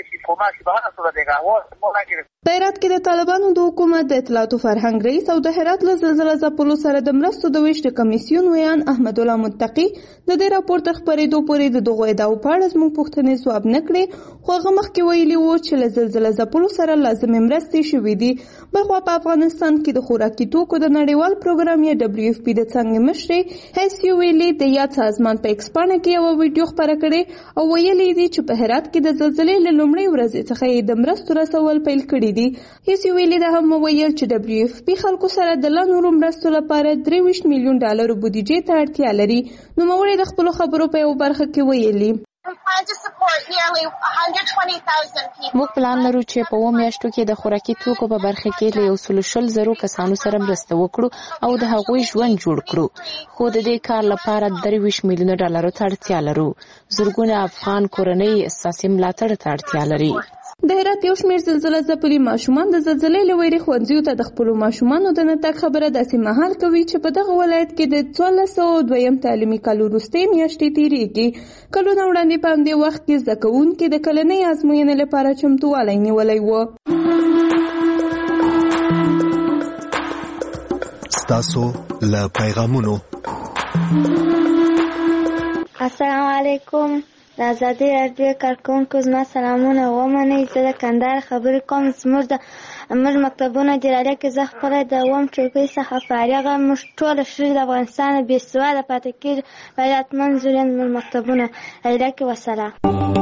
د هرات کې د طالبانو د حکومت د اطلاعاتو فرهنګ رئیس او د هرات له زلزله ځپلو سره د مرستو د ویش د کمیسیون ویان احمد الله متقي د دې راپور تر خپرېدو پورې د دغو ادعاو په اړه زموږ پوښتنې ځواب نه کړې، خو هغه مخکې ویلي وو چې له زلزله ځپلو سره لازمې مرستې شوې دي. بلخوا په افغانستان کې د خوراکي توکو د نړیوال پروګرام یا WFP د څانګې مشرې هیسیو ویلي د یاد سازمان په ایکس پاڼه کې یوه ویډیو خپره کړې او ویلي دي چې په هرات کې د زلزلې له لومړۍ ورځې څخه یې د مرستو رسول پیل کړي دي. هیسیو ویلي دا هم وویل چې WFP خلکو سره د لا نورو مرستو لپاره $23 میلیون بودیجې ته اړتیا لري. نوموړي د خپلو خبرو په یو برخه کې ویلي موږ پلان لرو چې په 2 میاشتو کې د خوراکي توکو په برخه کې له 120,000 کسانو سره مرسته وکړو او د هغوی ژوند جوړ کړو. خو د دې کار لپاره $23 میلیون ته اړتیا لرو. زرګونه افغان کورنۍ اساسي ملاتړ ته اړتیا لري. د هرات یو شمېر زلزله ځپلي ماشومان د زلزلې له ویرې ښوونځیو ته د خپلو ماشومانو د نه تګ خبره داسې مهال کوي چې په دغه ولایت کې د 1402 تعلیمي کال وروستۍ میاشتې تېرېږي. کلونه وړاندې په همدې وخت کې زده کوونکي د کلنۍ ازموینې لپاره چمتووالی نیولی و. ستاسو له پیغامونو. السلام علیکم. د ازادي راډیو کارکونکو زما سلامونه ومنئ. زه د کندهار خبرې کوم. زموږ مکتبونه جلاله کې زه خپله د 2 چوکۍ څخه فارغ یم. موږ ټوله ښځې د افغانستان بې سواده پاتې کېږي. غیرتمن زویان زموږ مکتبونه لیله کې وسلام.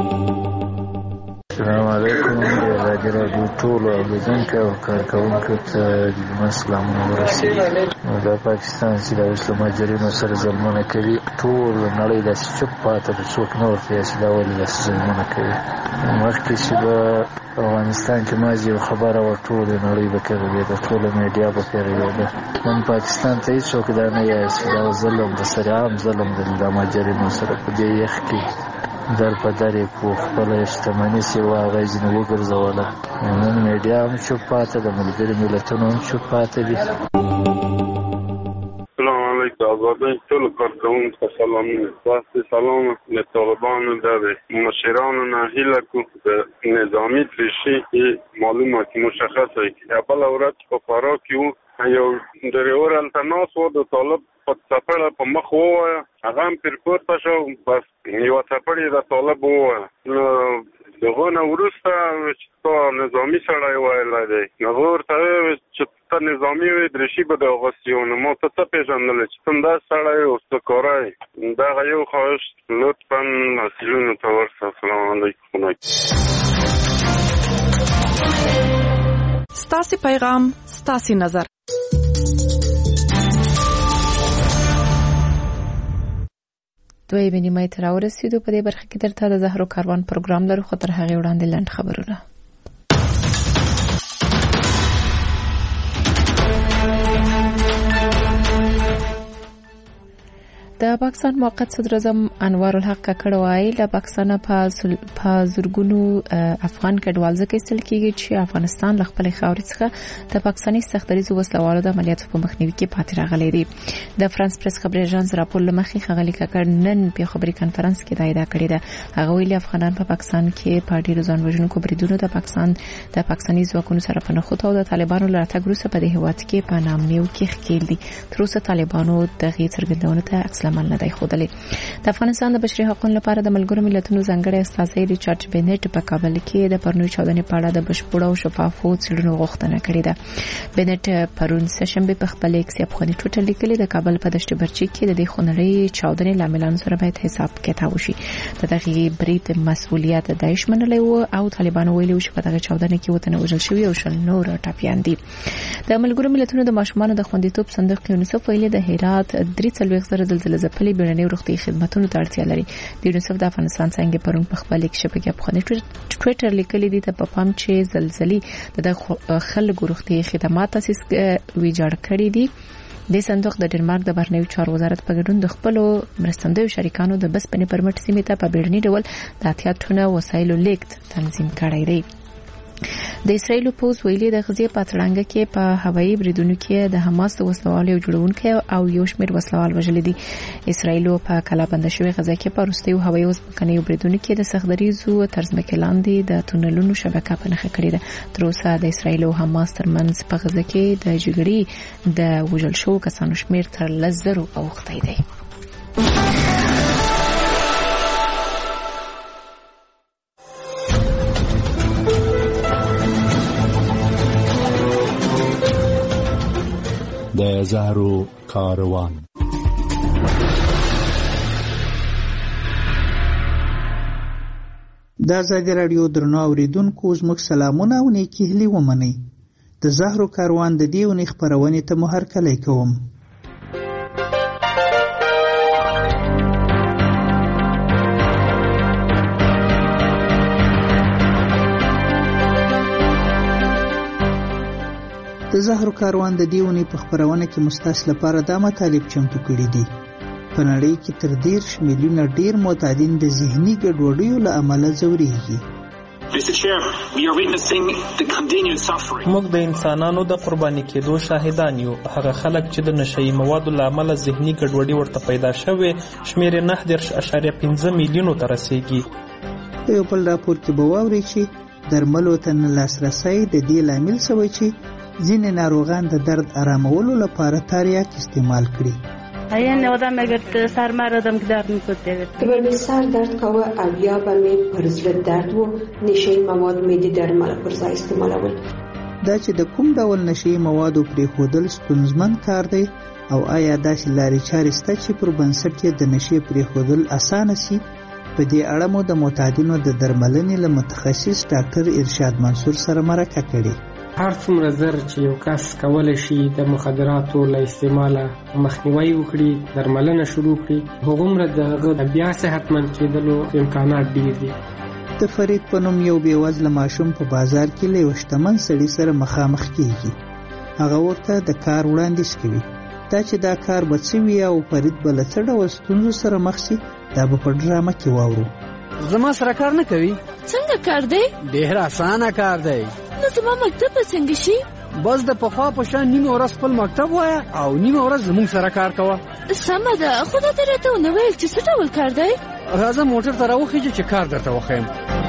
السلام علیکم. د ازادي راډیو ټولو اورېدونکو او کارکوونکو ته زما سلامونه ورسوي. د پاکستان چې د اسلام مهاجرینو سره ظلمونه کوي، ټول نړۍ داسې چوپ پاتې ده، څوک نه ورپوهېږي چې دا ولې داسې ظلمونه کوي. مخکې چې به افغانستان کې مازې یو خبره وه، ټولې نړۍ به پرې غږېده، ټوله میډیا به پرې غږېده. نن پاکستان ته هېڅوک دا نه وایي چې دا ظلم د سرعام ظلم دی د مهاجرینو سره. په دې یخ کې در په در یې کو خپله شتمني چې وه هغه یې ځینې وګرځوله. نن میډیا هم چوپ پاتې ده، ملګري ملتونه هم چوپ پاتې دي. السلام علیکم آزادی ټول کارکوونکو سلامونه واسطه سلام له طالبانو د مشرانو نه هیله کو د نظامی تریشي معلومه کی مشخصه کی بل اورات په فرا کیو یو ډریور التناس و د طالب په څپړه په مخ ووه هغه هم پر پورته شو بس یو څپړې د طالب ووه نو دغه نه وروسته چې تا نظامي سړی ویلی دی هغه ورته چې ته نظامي وې درشي به د اغوستي نو ما ته څه پېژندلی چې ته داسې سړی یې اوس ته کاری دغه یو خواهش لطفا مسؤلینو ته ورسه السلام علیکم ستاسې پیغام ستاسې نظر دوی به نیمه تر ورسېدو په دې برخه کې درته د زهرو کاروان پروګرام لرو خو تر هغې وړاندې لنډ خبرونه د پاکستان موقت صدر اعظم انوار الحق ککړ وایي له پاکستان په زورګونو افغان کډوال ځکه استل کېږي چې افغانستان له خپل خاورې څخه د پاکستاني سختدریزو وسلوالو د عملیاتو په مخنیوي کې پاتې راغلی دی د فرانس پریس خبري اژانس راپور لمخې خغلی ککړ نن په خبري کانفرنس کې دا ادعا کړې ده هغه ویلي افغانان په پاکستان کې په ډیرو ځان وژونکو بریدونو د پاکستاني ځواکونو سره په نښته او د طالبانو له راتګ وروسته په دې هیواد کې په نامنیو کې ښکېل دي تر اوسه طالبانو دغه څرګندونه ته عکس عمل نه دی ښودلی د افغانستان د بشري حقوقو لپاره د ملګرو ملتونو ځانګړی استازی ریچارډ بینټ په کابل کې د پرونی چاودنې په اړه د بشپړ او شفافو څېړنو غوښتنه کړې ده بینټ پرون سهشنبه په خپل ایکس افغاني ټویټر لیکلي د کابل په دشت برچي کې د خونړۍ چاودنې لاملانو سره باید حساب کتاب وشي د دغه برید مسؤلیت داعش منلی و او طالبانو ویلي چې په دغه چاودنې کې وطن وژل شوی او شل نور ټاپیان دي د ملګرو ملتونو د ماشومانو د خوندیتوب صندوق یونیسف ویلي د هرات 340 زلزلې ځپلې بیړنۍ روغتي خدماتو ته اړتیا لري د یونیسف د افغانستان څنګه پرون په خپل کې شبکې په ټویټر لیکلي دي ته په پام چې زلزلې د خلکو روغتي خدمات تاسیس ویجاړ کړي دي د صندوق د ډنمارک د بهرنیو چارو وزارت په ګډون د خپل مرستندوی شریکانو د بسپنې پرمټ سیمې ته په بیړني ډول د اتیا ټونه وسایلو لیږد تنظیم کړی دی د اسرایل پوز ویلي د غزې په تړانګه کې په هوایي بریدونو کې د حماس وسلوالو جوړونکو او یو شمېر وسلوال وژل دي اسرایل په کلابند شوی غزا کې په وروستیو هوایي وسپنې بریدونو کې د سختدریزو ترڅمکې لاندې د تونلونو شبکه په نښه کړې ده تر اوسه د اسرایل او حماس ترمنځ په غزا کې د جګړې د وژل شوو کسانو شمېر تر 100 اوښتی دی د زهرو کاروان د ازادي رادیو درنو اوریدونکو زموږ سلامونه او نیکی هیلې ومنئ د زهرو کاروان د دې ونې خپرونې ته مو هرکلی کوم د زهرو کاروان د دیونی په خبرونه کې مستاس لپاره د مطالب چمتو کړي دي په نړۍ کې تر 10 میلیونه ډیر معتادین د ذهني ګډوډیو له امله ځوريږي موږ د انسانانو د قرباني کېدو شاهدان یو هغه خلک چې د نشئی موادو له امله ذهني ګډوډي ورته پیدا شوه شمیر 9.5 میلیونو ته رسیدي په یو بل راپور کې به واوري چې درملو ته لاسرسي د دې لامل شوی چې ځینې ناروغان د درد آرامولو لپاره تریاک استعمال کړي. یعنی آدم اگر سر مردم که درد میکنه اگر به سر درد کوه او یا به پر زړه درد و نشئی مواد میدی درمل پر ځای استعمالول. دا چې د کوم ډول نشئی موادو پرېښودل ستونزمن کار دی او آیا داسې لارې چارې شته چې پر بنسټ یې د نشئی پرېښودل اسانه شي؟ په دې اړه مو د معتادینو د درملنې له متخصص ډاکټر ارشاد منصور سره مرکه کړې. هر څومره زر چې یو کس کولی شي د مخدراتو له استعماله مخنیوی وکړي درملنه شروع کړي هغومره د هغه بیا صحتمند کېدلو امکانات ډېر دي. د فرید په نوم یو بېوزله ماشوم په بازار کې له یو شتمن سړي سره مخامخ کېږي. هغه ورته د کار وړاندیز کوي. دا چې دا کار به څه وي او فرید به له څه ډول ستونزو سره مخ شي دا به په ډرامه کې واورو. زما سره کار نه کوي. څنګه کار دی؟ ډېر اسانه کار دی. نو زما مکتب به څنګه شي؟ بس د پخوا په شان نیمه ورځ خپل مکتب وایه او نیمه ورځ زموږ سره کار کوه. سمه ده، خو دا ته راته ونه ویل چې څه ډول کار دی؟ راځه موټر ته راوخیږه چې کار درته وښیم.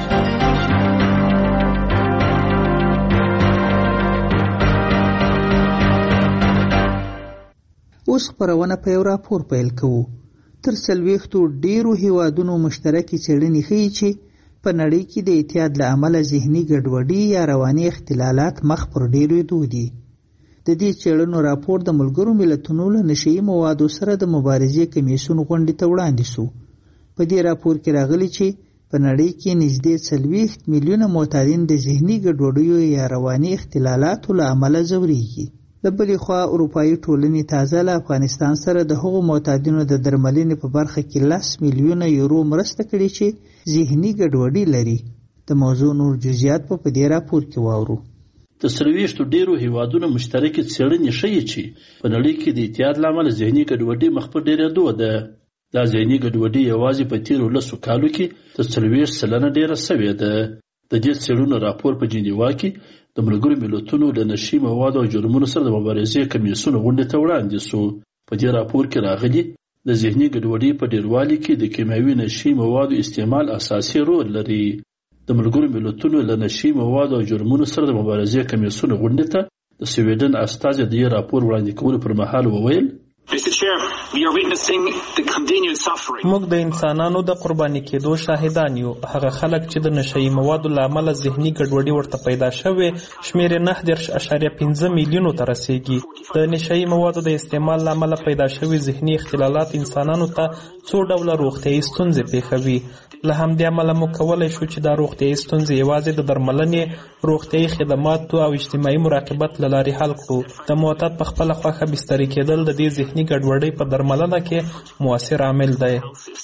اوس خپرونه په یو راپور پیل کوو. تر 40 ډیرو هیوادونو مشترکې څېړنې ښیي چې په نړۍ کې د اعتیاد له امله ذهني ګډوډي یا رواني اختلالات مخ پر ډیرېدو دي. د دې څېړنو راپور د ملګرو ملتونو له نشهیي موادو سره د مبارزې کمیسیون غونډې ته وړاندې شو. په دې راپور کې راغلي چې په نړۍ کې نږدې 40 میلیونه معتادین د ذهني ګډوډیو یا رواني اختلالاتو له امله ځورېږي. له بلې خوا اروپایي ټولنې تازه له افغانستان سره د هغو معتادینو د درملنې په برخه کې 10 میلیونه یورو مرسته کړې چې ذهني ګډوډي لري. د موضوع نور جزئیات په دې راپور کې واورو. د 40 ډیرو هیوادونو مشترکې څېړنې ښیي چې په نړۍ کې د اعتیاد له امله ذهني ګډوډي مخ په ډېرېدو ده. دا ذهني ګډوډي یوازې په تیرو 10 کالو کې تر 40% ډېره سوې ده. د دې څېړنو راپور په جنیوا کې د ملګرو ملتونو د نشي موادو او جرمونو سره د مبارزې کمیسیون غونډې ته وړاندې شو. په دې راپور کې راغلي د ذهني ګډوډۍ په ډیروالي کې د کیمیاوي نشي موادو استعمال اساسي رول لري. د ملګرو ملتونو له نشي موادو او جرمونو سره د مبارزې کمیسیون غونډې ته د سویډن استازي د راپور وړاندې کولو پر مهال وویل: موږ د انسانانو د قرباني کېدو شاهدان یو. هغه خلک چې د نشهیي موادو له امله ذهني ګډوډي ورته پیدا شوې شمېر 9.5 میلیونو ته رسیږي. د نشهیي موادو د استعمال له امله پیدا شوي ذهني اختلالات انسانانو ته څو ډوله روغتیایي ستونزې پېښوي. له همدې امله موږ کولی شو چې دا روغتیایي ستونزې یوازې د درملنې، روغتیایي خدماتو او اجتماعي مراقبت له لارې حل کړو. د معتاد په خپله خوښه بستري کېدل د دې ذهني ګډوډۍ په درملنه کې مؤثر عامل دی.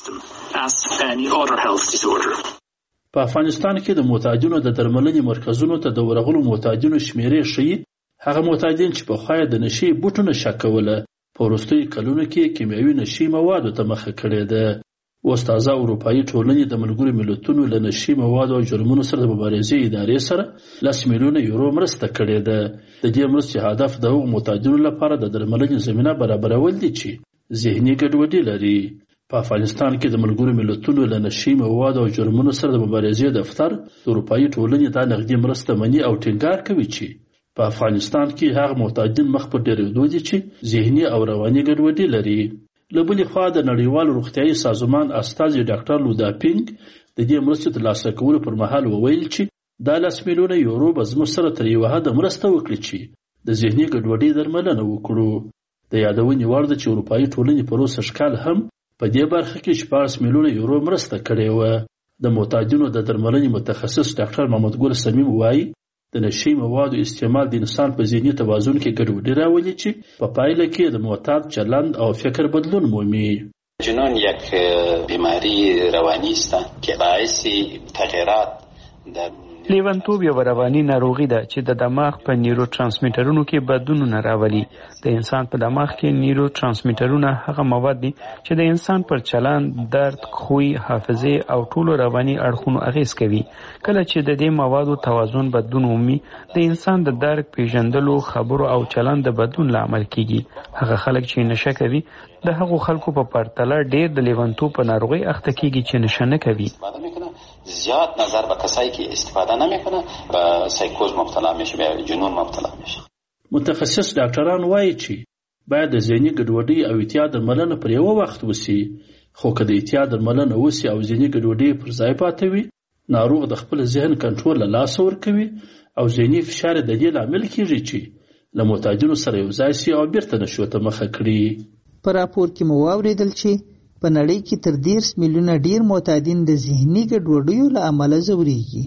په افغانستان کې د معتادینو د درملنې مرکزونو ته د ورغلو معتادینو شمیرې ښیي هغه معتادین چې پخوا د نشي بوټو نشه کوله په وروستیو کلونو کې کیمیاوي نشي موادو ته مخه کړې ده. اوس تازه اروپایي ټولنې د ملګرو ملتونو له نشي موادو او جرمونو سره د مبارزې ادارې سره 10 میلیونه یورو مرسته کړې ده. د دې مرستې هدف د هغو معتادینو لپاره د درملنې زمینه برابرول دي چې ذهني ګډوډي لري. په افغانستان کې د ملګرو ملتونو له نشي موادو او جرمونو سره د مبارزې دفتر د اروپایي ټولنې دا نغدي مرسته مني او ټینګار کوي چې په افغانستان کې هغه معتادین مخ په ډېرېدو دي چې ذهني او رواني ګډوډي لري. له بلې خوا د نړیوال روغتیایي سازمان استازي ډاکټر لوداپینګ د دې مرستې ترلاسه کولو پر مهال وویل چې دا 10 میلیونه یورو به زموږ سره تر یوه حده مرسته وکړي چې د ذهني ګډوډۍ درملنه وکړو. د یادونې وړ ده چې اروپایي ټولنې په روسه ښکال هم په دې برخه کې 14 میلیونه یورو مرسته کړې وه. د معتادینو د درملنې متخصص ډاکټر محمد ګل سمیم وایي د نشي موادو استعمال د انسان په ذهني توازن کې ګډوډي راولي چې په پایله کې د معتاد چلند او فکر بدلون مومي. جنون یک بیماری روانی است که باعث تغییرات در لیونتوب یو رواني ناروغي ده چې د دماغ په نیورو ترانسمیټرونو کې بدلونونه راولي. د انسان په دماغ کې نیورو ترانسمیټرونه هغه مواد دي چې د انسان پر چلند، درد، خوی، حافظه او ټولو رواني اړخونو اغیز کوي. کله چې د دې موادو توازن بدلون ومي د انسان د درک، پیژندلو، خبرو او چلند د بدلون لامل کیږي. هغه خلک چې نشه کوي د هغو خلکو په پرتله ډېر د لیونتوب په ناروغي اخته کیږي چې نشه نه کوي. زیاد نظر به کسایی که استفاده نمیکنه به سایکوز مبتلا میشه، به جنون مبتلا میشه. متخصص ډاکټران وایي چې باید د ذهني ګډوډۍ او اعتیاد درملنه پر یو وخت وسی. خو که د اعتیاد درملنه وسی او ذهني ګډوډۍ پر ځای پاتې وي، ناروغ د خپل ذهن کنټرول له لاسه ورکوي او ذهني فشار د دې لامل کیږي چې له معتادینو سره یو ځای شي او بیرته نشو ته مخه کړي. په راپور کې مو واوریدل چې په نړۍ کې تر 10 میلیونه ډیر معتادین د ذهني ګډوډیو له امله ځورېږي.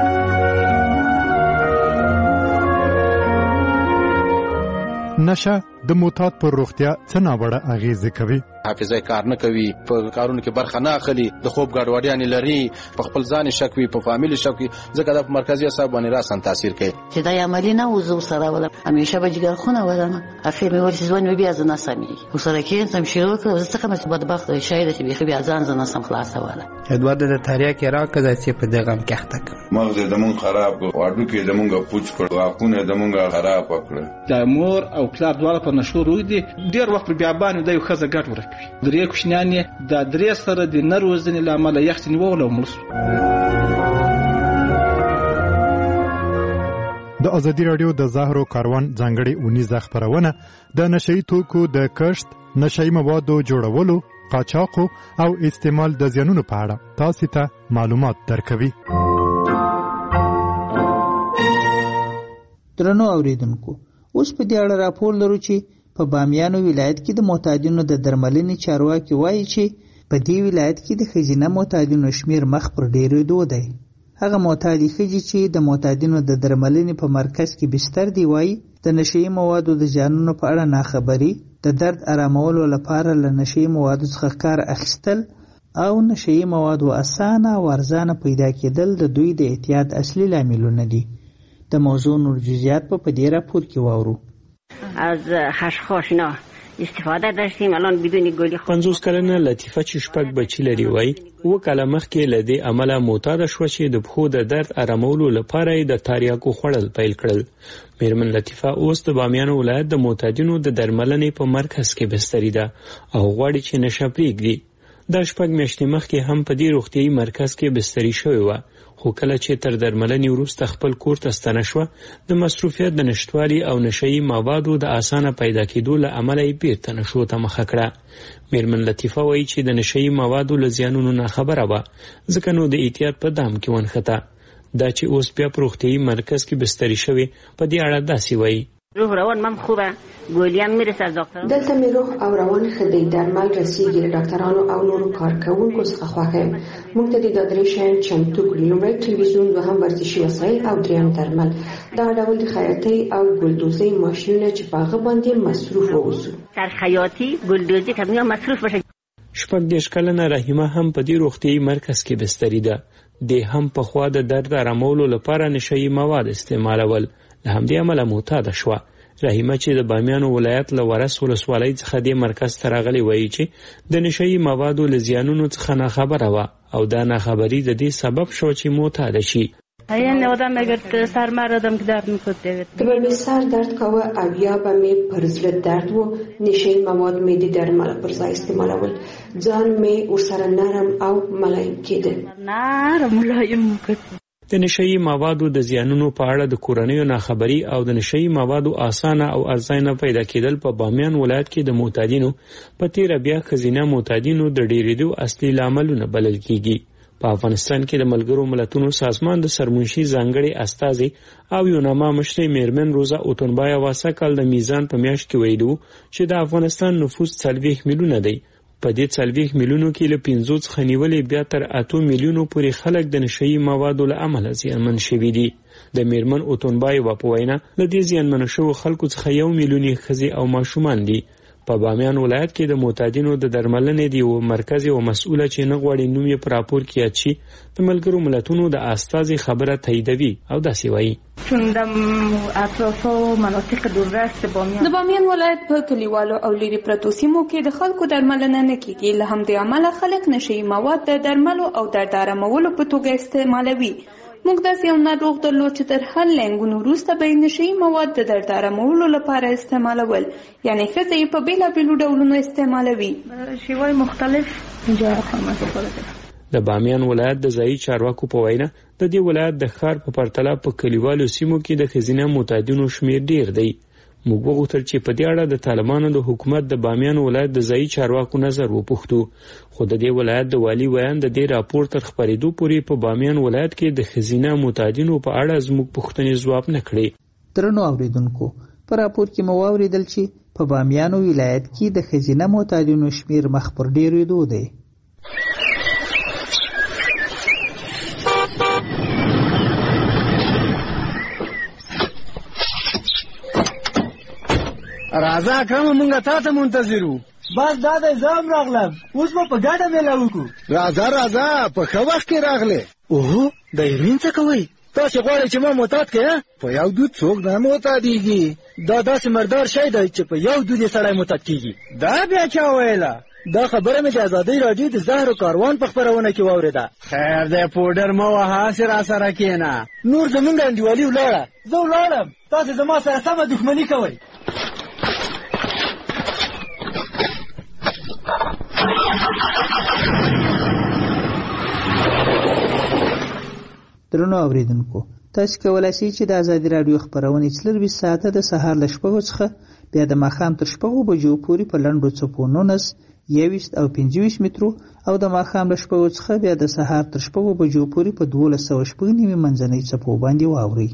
نشه د معتاد پر روغتیا څه ناوړه اغیزې کوي. حافظه کار نه کوي، په کارونو کې برخه نه اخلي، د خوب ګډوډیانې لري، په خپل ځان شک وي، په فامیل شک وي، ځکه د مرکزي اعصاب باندې راسن تاثیر کوي. چې دا عملی نه وزو سره ولا همیشه به جګر خونه ولنه اخر مې ورسې ځوان بیا ځنه سمي وسره کې سم شروع کړ څه کومه بدبخت شاید چې بیا ځان ځنه سم خلاصه ولا ادوارد د تاریخ راکړه چې په دغه هم کېخته مغز د مون خراب واړو کې د مونږه پوچ کړ واکونه د مونږه خراب کړ. د مور او پلار دواړه په نشو روي دي ډیر وخت بیا باندې د یو خزه ګټ ورکوي. درې کوشنیان د درې سره د نروزنې لامل یختنی وولو مرسو. د ازادي رادیو د زهرو کاروان ځانګړي اونیزه خبرونه د نشئی توکو د کشت، نشئی موادو جوړولو، قاچاقو او استعمال د زیانونو په اړه تاسو ته معلومات درکوي. درنو اوریدونکو، اوس په دې اړه راپور لرو چې په بامیانو ولایت کې د معتادینو د درملنې چارواکي وایي چې په دې ولایت کې د ښځینه معتادینو شمیر مخ پر ډېرېدو دی. هغه معتادې ښځې چې د معتادینو د درملنې په مرکز کې بستر دی وایي د نشئی موادو د زیانونو په اړه ناخبري، د درد آرامولو لپاره له نشئی موادو څخه کار اخیستل او نشئی موادو اسانه او ارزانه پیدا کېدل د دوی د اعتیاد اصلي لاملونه دي. د موضوع نور جزئیات په دې راپور کې واورو. از خشخاشنا استفاده داشتیم الان بدون گلی. 50 کلنه لطیفه چې شپږ بچی لري وای و کله مخکې له دې عمله معتاد شو چې د پښو د درد آرامولو لپاره د تاریاکو خوړل پیل کړل. میرمن لطیفه اوس د بامیان ولایت د معتادینو د درملنې په مرکز کې بستری ده او غواړي چې نشه پرېږدي. د شپږ میاشتې مخکې هم په دې روغتیايي مرکز کې بستری شوې وه، خو کله چې تر درملنې وروسته خپل کور ته ستنه شوه د مصروفیت د نشتوالي او نشئی موادو د اسانه پیدا کېدو له امله یې بیرته نشو ته مخه کړه. میرمن لطیفه وایي چې د نشئی موادو له زیانونو نه خبره وه، ځکه نو د احتیاط په دام کې ونښته. دا چې اوس بیا په روغتیايي مرکز کې بستری شوې په دې اړه داسې وایي: روح روان من خوبه، گولیم میرسه از دکتران. دلته می روح او روان خدای درمل رسیږي له ډاکټرانو او نورو کارکوونکو څخه خوښه. موږ ته د درې شیان چمتو کړي: لومړی ټلویزیون، دوهم ورزشي وسایل او دریم درمل. دا ډول د خیاطۍ او ګلدوزۍ ماشینونه چې په هغه باندې مصروف اوسو. سر خیاطي ګلدوزي کمیا مصروف بشه. 18 کلنه رحیمه هم په دې روغتیايي مرکز کې بستری ده. د هم په خوا د درد آرامولو لپاره نشئی مواد استعمالول، له همدې امله معتاده شوه. رحیمه چې د بامیانو ولایت له ورس ولسوالۍ څخه دې مرکز ته راغلې وایي چې د نشئی موادو له زیانونو څخه ناخبره وه او دا ناخبري د دې سبب شو چې معتاده شي. این آدم اگر سر مردم که درد میکرد که به می سر درد کاوه او یا به می پرزل درد و نشئی مواد می دی درمل پرزا استعمالول. ځان می ورسره نرم او ملایم کېده. نرم ملایم کرد. د نشئی موادو د زیانونو په اړه د کورنیو ناخبري او د نشئی موادو اسانه او ارزانه پیدا کېدل په بامیان ولایت کې د معتادینو په تیره بیا ښځینه معتادینو د ډېرېدو اصلي لاملونه بلل کېږي. په افغانستان کې د ملګرو ملتونو سازمان د سرمنشي ځانګړي استازي او یوناما مشرې میرمن روزا اوتونبایا واسه کال د میزان په میاشت کې ویلو چې د افغانستان نفوس 40 میلیونه دی. په دې 40 میلیونو کې له 50 څخه نیولې بیا تر 8 میلیونو پورې خلک د نشئی موادو له امله زیانمن شوي دي. د میرمن اوتونبایا په وینا له دې زیانمن شوو خلکو څخه 1 میلیون ښځې او ماشومان دي. په بامیان ولایت کې د معتادینو د درملنې دی او مرکز او مسؤله چې نه غواړي نوم یې په راپور کې یاد شي د ملګرو ملتونو د استازي خبره تاییدوي او داسې وایي: چون د اطراف او مناطق دوررس د بامیان ولایت په کلیوالو او لري پرتو سیمو کې د خلکو درملنه نه کیږي، له همدې امله خلک نشئی مواد د درملو او درد آرامولو په توګه استعمالوي. موږ داسې یو ناروغ درلود چې تر هر لنګونو وروسته به یې نشئی مواد د درد آرامولو لپاره استعمالول، یعنې ښځه یې په بېلابېلو ډولونو استعمالوي. شیوای مختلف اینجا استفاده کوي. د بامیان ولایت د ځایي چارواکو په وینا د دې ولایت د ښار په پرتله په کلیوالو سیمو کې د ښځینه معتادینو شمیر ډیر دی. موږ وغوښتل چې په دې اړه د طالبانو د حکومت د بامیان ولایت د ځایي چارواکو نظر وپوښتو، خو د دې ولایت د والي ویان د دې راپور تر خپرېدو پورې په بامیان ولایت کې د ښځینه معتادینو په اړه زموږ پوښتنې ځواب نه کړې. درنو اوریدونکو، په راپور کې مو واورېدل چې په بامیان ولایت کې د ښځینه معتادینو شمیر مخ پر ډېرېدو دی. راځه اکرم مونږ تا ته منتظر وو. بس دا د زام راغلم، اوس به په ګډه میله وکړو. راځه په ښه وخت کې راغلې. اوهو د ایرین څه کوئ؟ تاسې غواړئ چې ما معتاد کړې؟ په یو دود څوک نه معتادېږي. دا داسې مردار شی دی چې په یو دود یې سړی معتاد کېږي. دا بیا چا ویله؟ دا خبره مې د ازادۍ راډیو د زهرو کاروان په خپرونه کې واورېده. خیر دی پوډر مه وهه، هسې راسره کښېنه. نور زمونږ انډیوالي ولاړه. زه ولاړم، تاسې زما سره سمه دښمني کوئ. درنو اوریدونکو، تاسو کولای شئ چې د ازادي راډیو خبرونه 24 ساعته د سهار له 6 څخه بیا د ماښام تر 6 بجو پورې په لنډو څپو 19 21 او 25 مترو او د ماښام له 6 څخه بیا د سهار تر 6 بجو پورې په 1290 منځنۍ څپو باندې واوري.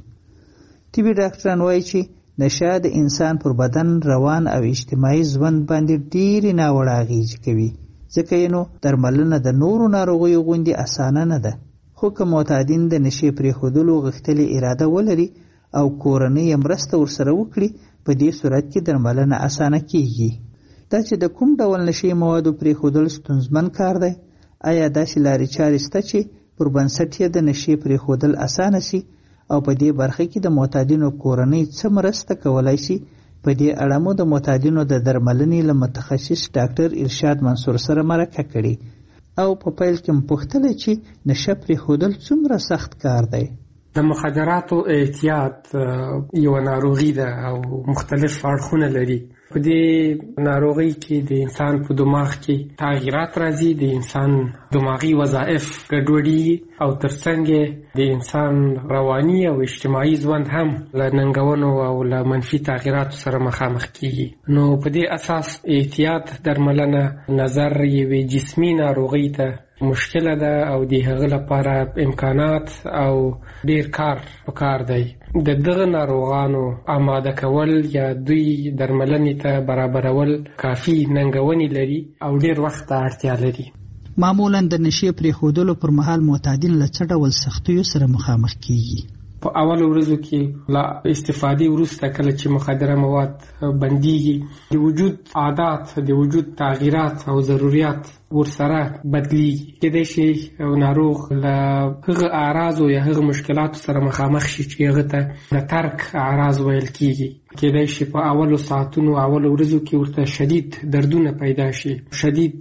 طبي ډاکټران وایي چې نشه د انسان پر بدن، روان او اجتماعي ژوند باندې ډېرې ناوړه اغېزې کوي. ځکه یې نو درملنه د نورو ناروغیو غوندې اسانه نه ده. خو که معتادین د نشې پرېښودلو غښتلې اراده ولري او کورنۍ مرسته ورسره وکړي، په دې صورت کې درملنه اسانه کیږي. دا چې د کوم ډول نشې موادو پرېښودل ستونزمن کار دی، آیا داسې لارې چارې شته چې پر بنسټ یې د نشې پرېښودل اسانه شي او په دې برخه کې د معتادینو کورنۍ څه مرسته کولای شي؟ په دې اړه مو د معتادینو د درملنې له متخصص ډاکټر ارشاد منصور سره مرکه کړې او په پیل کې پوښتنه چې نشه پرېښودل څومره سخت کار دی. د مخدراتو اعتیاد یو ناروغي ده او مختلف اړخونه لري. په دې ناروغي کې د انسان په دماغ کې تغیرات راځي، د انسان دماغي وظایف ګډوډېږي او ترڅنګ د انسان رواني او اجتماعي ژوند هم له ننګونو او له منفي تغیراتو سره مخامخ کیږي. نو په دې اساس اعتیاد درملنه نظر یوې جسمي ناروغي ته مشکله ده او د هغه لپاره امکانات او ډیر کار پکار دی. د دغه ناروغانو آماده کول یا دوی درملنې ته برابرول کافي ننګونې لري او ډیر وخت ته اړتیا لري. معمولا د نشې پرېښودلو پر مهال معتادین له څه ډول سختیو سره مخامخ کیږي؟ په اول ورځو کې له استفادې وروسته کله چې مخدره مواد بنديږي، د وجود عادات، د وجود تغییرات او ضرورت ورسره بدلیږي. کېدای شي ناروغ له هغه اعراضو یا هغه مشکلاتو سره مخامخ شي چې هغه ته د ترک اعراض ویل کیږي. کېدای شي په اولو ساعتونو، اولو ورځو کې ورته شدید دردونه پیدا شي، شدید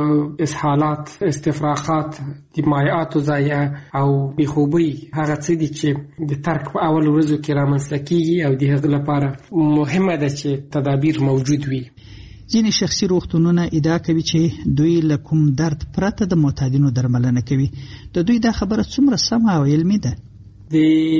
اسهالات، استفراغات، د مایعاتو ضایع او بېخوبي. هغه څه دي چې د ترک په اولو ورځو کې رامنځته کیږي او د هغه لپاره مهمه ده چې تدابیر موجود وي. ځینې شخصي روغتونونه ادعا کوي چې دوی له کوم درد پرته د معتادینو درملنه کوي. د دوی دا خبره څومره سمه او علمي ده؟ د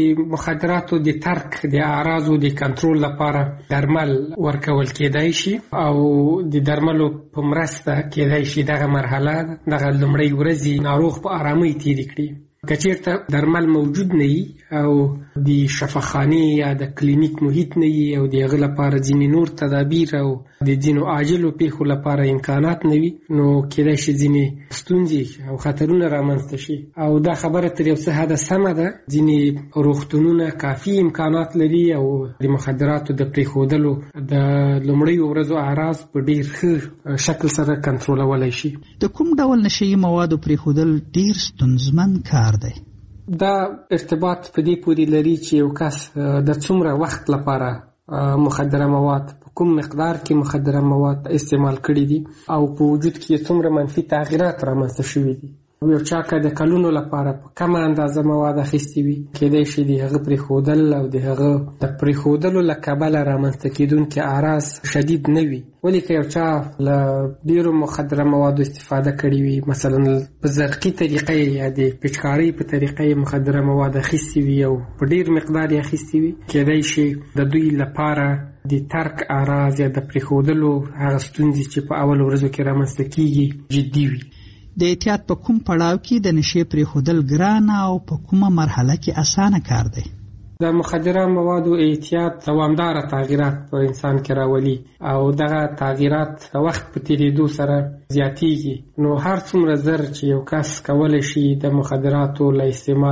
مخدراتو د ترک د اعراضو د کنټرول لپاره درمل ورکول کېدای شي او د درملو په مرسته کېدای شي دغه مرحله، دغه لومړۍ ورځې ناروغ په آرامۍ تېرې کړي. که چېرته درمل موجود نه وي او د شفاخانې یا د کلینیک محیط نه وي او د هغه لپاره ځینې نور تدابیر او د ځینو عاجلو پیښو لپاره امکانات نه وي، نو کېدای شي ځینې ستونزې او خطرونه رامنځته شي. او دا خبره تر یو څه حده سمه ده. ځینې روغتونونه کافي امکانات لري او د مخدراتو د پرېښودلو د لومړیو ورځو اعراض په ډېر ښه شکل سره کنټرولولی شي. د کوم ډول نشهیي موادو پرېښودل ډېر ستونزمن کار دی؟ دا ارتباط په دې پورې لري چې یو کس د څومره وخت لپاره مخدره مواد، په کوم مقدار کې مخدره مواد استعمال کړي دي او په وجود کې څومره منفي تغییرات رامنځته شوي دي. یو چا که د کلونو لپاره په کمه اندازه مواد اخیستي وي، کېدای شي د هغه پرېښودل او د هغه د پرېښودلو له کبله رامنځته کېدونکي اعراض شدید نه وي. ولې که یو چا له ډېرو مخدره موادو استفاده کړې وي، مثلا په زرقي طریقې یا د پچکارۍ په طریقې مخدره مواد اخیستي وي او په ډېر مقدار یې اخیستي وي، کېدای شي د دوی لپاره د ترک اعراض یا د پرېښودلو هغه ستونزې چې په اول ورځو کې رامنځته کېږي جدي وي. د احتیاط په کوم پړاو کې د نشې پرېښودل ګران او په کومه مرحله کې اسانه کار دی؟ د مخدره موادو احتیاط دوامداره تغییرات په انسان کې راولي او دغه تغییرات وخت په تیریدو سره زیاتیږي. نو هر څومره زر چې یو کس کولی شي د مخدراتو له استعماله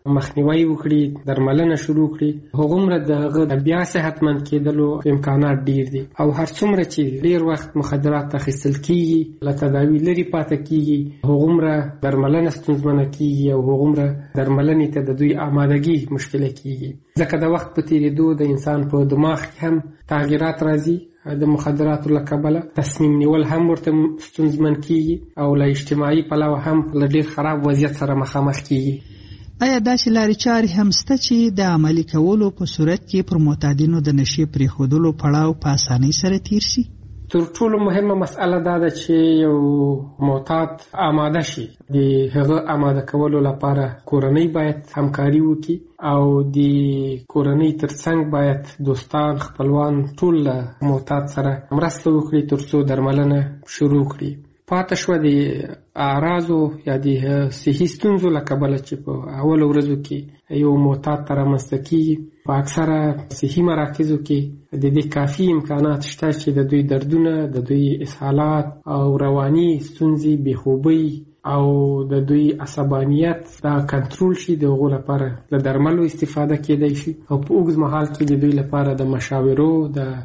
مخنیوي وکړي، درملنه شروع کړي، هغومره د بیا صحتمند کېدلو امکانات ډیر دي. او هر څومره چې ډیر وخت مخدرات اخیستل کیږي، له تداوی لري پاتې کیږي، هغومره درملنه ستونزمنه کیږي او هغومره درملنې ته د دوی آمادګي مشکله کیږي. ځکه د وخت په تیریدو د انسان په دماغ کې هم تغییرات راځي، د مخدراتو له کبله تصمیم نیول هم ورته ستونزمن کیږي او له اجتماعي پلوه هم له ډیر خراب وضعیت سره مخامخ کیږي. آیا داسې لارې چارې هم شته چې د عملي کولو په صورت کې پر معتادینو د نشې پرېښودلو پړاو په اسانۍ سره تیر شي؟ تر ټولو مهمه مسئله دا ده چې یو معتاد آماده شي. د هغه آماده کولو لپاره کورنۍ باید همکاري وکړي او د کورنۍ ترڅنګ باید دوستان، خپلوان ټول له معتاد سره مرسته وکړي ترڅو درملنه شروع کړي. پاتې شوه د اعراضو یا د صحي ستونزو له کبله چې په اولو ورځو کې یو معتاد ته رامنځته کېږي، په اکثره صحي مراکزو کې د دې کافي امکانات شته چې د دوی دردونه، د دوی اسهالات او رواني ستونزې، بېخوبۍ او د دوی عصبانیت دا کنټرول شي. د هغو لپاره له درملو استفاده کېدای شي او په اوږد مهال کې د دوی لپاره د مشاورو، د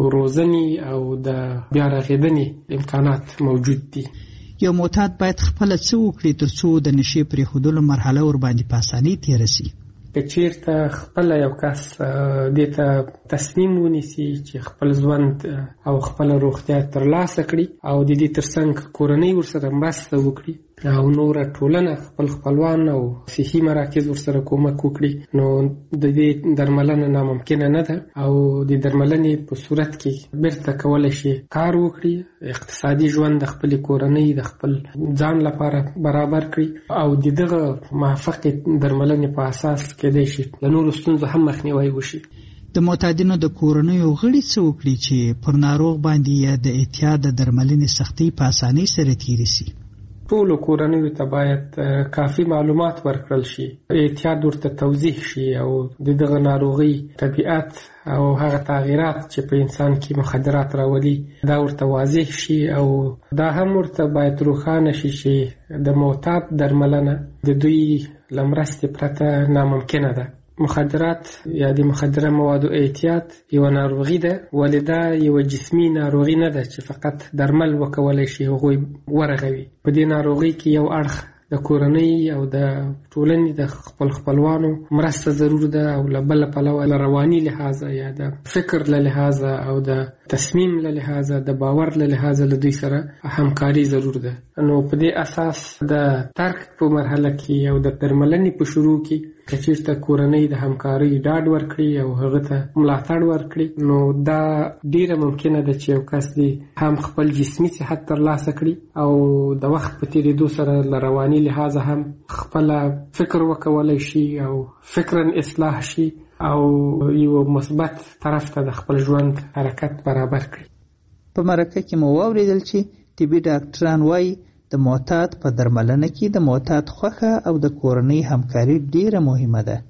روزنې او د بیا رغېدنې امکانات موجود دي. یو معتاد باید خپله څه وکړي ترڅو د نشې پرېښودلو مرحله ورباندې په اسانۍ تېره شي؟ که چیرته خپله یو کس دې ته تصمیم ونیسي چې خپل ژوند او خپله روغتیا ترلاسه کړي او د دې ترڅنګ کورنۍ ورسره مرسته وکړي او نوره ټولنه، خپل خپلوان او صحي مراکز ورسره کومک وکړي، نو د دې درملنه ناممکنه نه ده او د درملنې په صورت کې بیرته کولی شي کار وکړي، اقتصادي ژوند د خپلې کورنۍ، د خپل ځان لپاره برابر کړي او د دغه موافقې درملنې په اساس کېدای شي له نورو ستونزو هم مخنیوی وشي. د معتادینو د کورنیو غړي څه وکړي چې پر ناروغ باندې یا د اعتیاد د درملنې سختۍ په اسانۍ سره تېرې شي؟ ټولو کورنیو ته باید کافي معلومات ورکړل شي، اعتیاد ورته توضیح شي او د دغه ناروغۍ طبیعت او هغه تغییرات چې په انسان کې مخدرات راولي دا ورته واضح شي او دا هم ورته باید روښانه شي چې د معتاد درملنه د دوی له مرستې پرته ناممکنه ده. مخدرات یا د مخدره موادو اعتیاد یو ناروغي ده، ولې دا یو جسمي ناروغي نه ده چې فقط درمل وکولی شي هغوی ورغوي. په دې ناروغي کې یو اړخ د کورنۍ او د ټولنې د خپل خپلوانو مرسته ضرور ده او له بله پلوه له رواني لحاظه یا د فکر له لحاظه او د تصمیم له لحاظه، د باور له لحاظه له دوی سره همکاري ضرور ده. نو په دې اساس د ترک په مرحله کې او د درملنې په شروع کې که چېرته کورنۍ د همکارۍ ډاډ ورکړي او هغه ته ملاتړ ورکړي، نو دا ډیره ممکنه ده چې یو کس دې هم خپل جسمي صحت ترلاسه کړي او د وخت په تېرېدو سره له رواني لحاظه هم خپله فکر وکولی شي او فکرا اصلاح شي او یو مثبت طرف ته د خپل ژوند حرکت برابر کړي. په مرکه کې مو واورېدل چې طبي ډاکټران وایي د معتاد په درملنه کې د معتاد خوښه او د کورنۍ همکاري ډیره مهمه ده.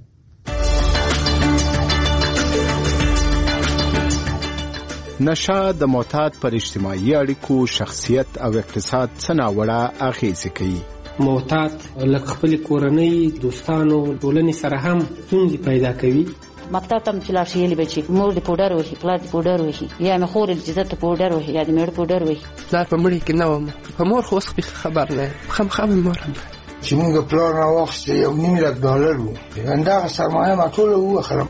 نشه د معتاد پر اجتماعي اړیکو، شخصیت او اقتصاد څه ناوړه اغیزې کوي. معتاد لکه خپل کورنۍ، دوستانو، ټولنې سره هم ستونزې پیدا کوي. مکتب ته چې لاړ شي یلی به چې مور دې پوډر وهي، پلار دې پوډر وهي، یا مې خور دې عزت پوډر وهي، یا دې مېړه پوډر وهي. پلار په مړي کې نه وم، په مور خو اوس خبر نه یم، خامخا مې مور هم چې موږ پلار راواخیستی $1,000,000 و، همدغه سرمایه ما ټوله ووخلم.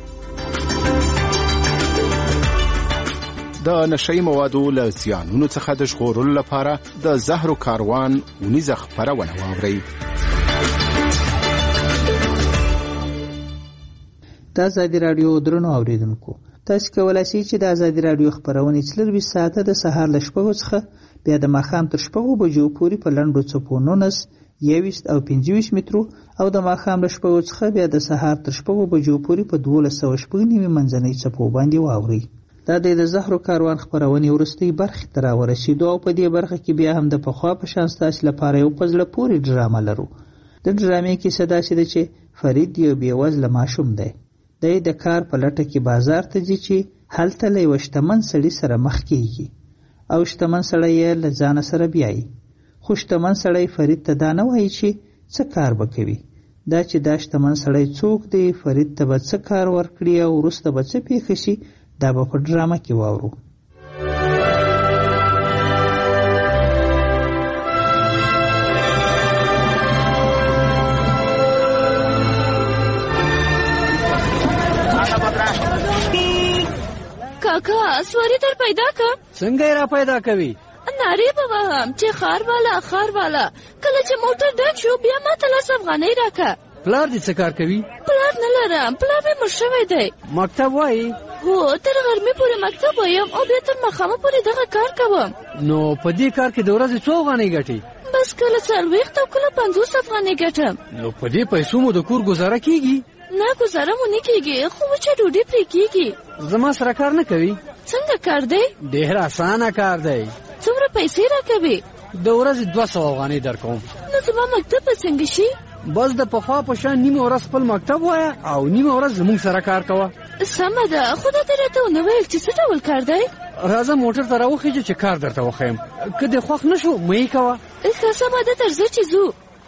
د نشئی موادو له زیانونو څخه د ژغورلو لپاره د زهرو کاروان ونیزه خپرونه واورئ. د ازادي راډیو درنو اوریدونکو، تاسو کولای شئ چې د ازادي راډیو خبرونه 24 ساعته د سهار له 6 څخه بیا د ماښام تر 6 بجو پورې په لنډو څپو 19، 21 او 25 مترو او د ماښام له 6 څخه بیا د سهار تر 6 بجو پورې په 1290 منځنۍ څپو باندې واورئ. دا د زهرو کاروان خبرونه ورستۍ برخه ته راورسېدو او په دې برخه کې بیا هم د پخوا په شان ستاسو لپاره یو پزله پورې ډرامه لرو. د ډرامې کې صدا شي چې فرید یو بېوزله ماشوم دی. د کار په لټه کې بازار ته ځي چې هلته له یو شتمن سړي سره مخ کېږي او شتمن سړی یې له ځانه سره بیایي. خو شتمن سړی فرید ته دا نه وایي چې څه کار به کوي. دا چې دا شتمن سړی څوک دی، فرید ته به څه کار ورکړي او وروسته به څه پیښه شي، دا به په ډرامه کې واورو. کاکا سواری در پیدا که؟ څنګه را پیدا کوي؟ ناری به وهم چې خار والا کله چې موټر ډک شو بیا ما ته 10 افغانۍ راکه. پلار دې څه کار کوي؟ پلار نه لرم، پلار مې مړ شوی دی. مکتب وایي؟ هو تر غرمې پورې مکتب وایم او بیا تر ماښامه پورې دغه کار کوم. نو په دې کار کې د ورځې څو افغانۍ ګټې؟ بس کله 40 او کله 50 افغانۍ ګټم. نو په دې پیسو مو د کور ګزاره کیږي؟ نه ګزاره مو نه کیږي، خو چې ډوډۍ پرې کیږي. زما سره کار نه کوي؟ څنګه کار دی؟ ډېر اسانه کار دی. څومره پیسې راکوي؟ د ورځې 200 افغانۍ درکوم. نو زما مکتب به څنګه شي؟ بس د پخوا په شان نیمه ورځ خپل مکتب وایه او نیمه ورځ زموږ سره کار کوه. سمه ده، خو دا ته راته ونه ویل چې څه ډول کار دی؟ راځه موټر ته راوخیږه چې کار درته وښیم، که دې خوښ نه شو مه یې کوه. ښه سمه ده، درځه چې ځو.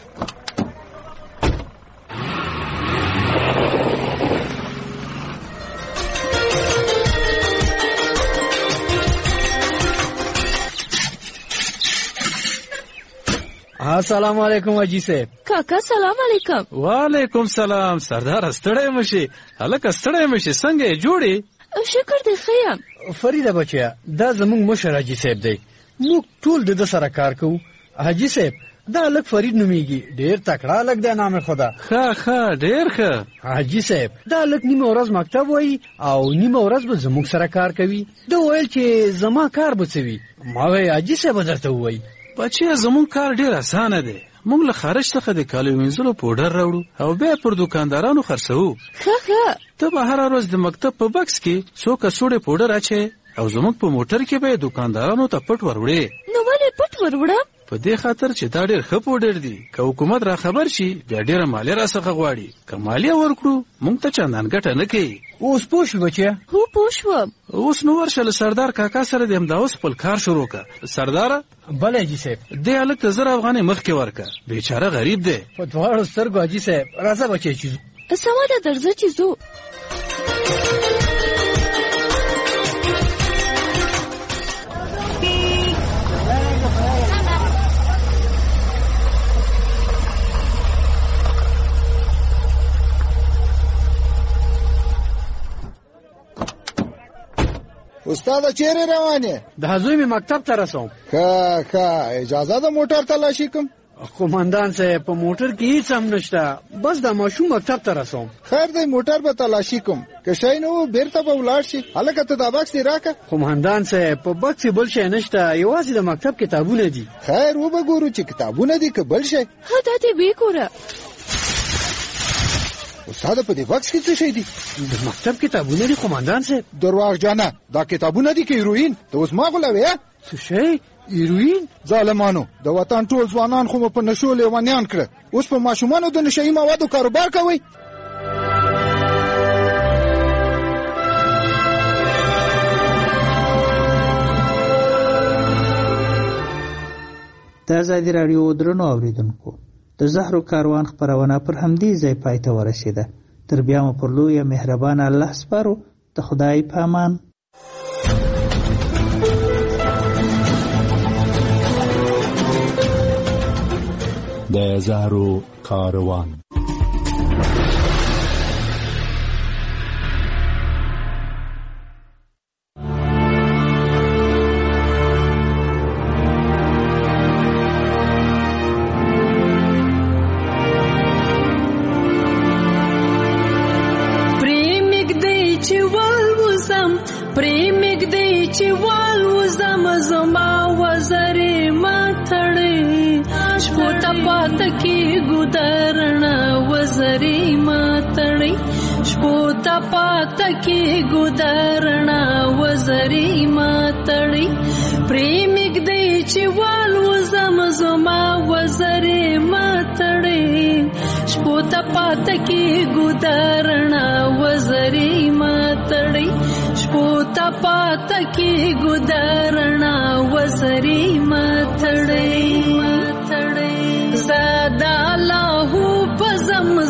السلام علیکم حاجی صاحب. کاکا سلام علیکم. وعلیکم سلام. سردار ستړی مشي؟ هلکه ستړی مشي، څنګه یې جوړې؟ شکر دی ښه یم. فریده بچیا، دا زموږ مشر حاجي صاحب دی، موږ ټول د ده سره کار کوو. حاجي صاحب دا هلک فرید نومیږي، ډېر تکړه هلک دی، نام خدا. ښه ډېر ښه. حاجي صاحب دا هلک نیمه ورځ مکتب وایي او نیمه ورځ به زموږ سره کار کوي. ده ویل چې زما کار به څه وي؟ ما وی حاجي صاحب به درته ووایي. بچیا زموږ کار ډېر اسانه دی، موږ له خارج څخه د کالیو وینځلو پوډر راوړو او بیا پر دوکاندارانو خرڅوو. ښه ته به هره ورځ د مکتب په بکس کې څو کڅوړې پوډر اچې او زموږ په موټر کې به دوکاندارانو ته پټ وروړې. نو ولې پټ وروړم؟ په دې خاطر چې دا ډېر ښه پوډر دي، که حکومت را خبر شي بیا ډېره مالیه راڅخه غواړي، که مالیه ورکړو موږ ته چندان ګټه نه کوي. اوس پوه شو بچیا؟ هو پوه شوم. اوس نو ورشه له سردار کاکا سره د همدا اوس خپل کار شروع که. سرداره بله حاجي صاحب. دې هلک ته 10 افغانۍ مخکې ورکه، بیچاره غریب دی. په دواړو سترګو حاجي صاحب. راځه بچی چې ځو. سمه ده، درځه چې ځو. استاد چیرې روانې؟ د زوی مې مکتب ته رسوم. ښه اجازه ده موټر تلاشي کوم؟ قومندان صاحب په موټر کې هیڅ هم نشته، بس د ماشوم مکتب ته رسوم. خیر دی موټر به تلاشي کوم، که شی نه و بیرته به ولاړ شي. هلکه ته دا بکس دې راکه. قومندان صاحب په بکس بل شی نشته، یوازې د مکتب کتابونه دي. خیر وبګورو چې کتابونه دي که بل شی. ها دا دې وګوره. استاد په دې بکس کې څه شی دي؟ د مکتب کتابونه دي قومندان صاحب. درواغجنه، دا کتابونه دي که هیروین؟ ته اوس ما غولوې؟ څه شی؟ هیروین؟ ظالمانو، د وطن ټول ځوانان خو مو په نشو لیونیان کړه، اوس په ماشومانو د نشهیي موادو کاروبار کوئ. د ازادي راډیو درنو اوریدونکو، د زهرو کاروان خپرونه پر همدې ځای پای ته ورسېده. تر بیا مو پر لویه مهربانه الله سپارو. د خدای په امان. د زهرو کاروان. की गुदरना वजरी मातड़ी प्रेमिक दे चिवाल वजम जमा वजरे मातड़ी शपोता पात की गुदरना वजरी मातड़ी शपोता पात की गुदरना वजरी मातड़ी ज्यादा लाहू पजम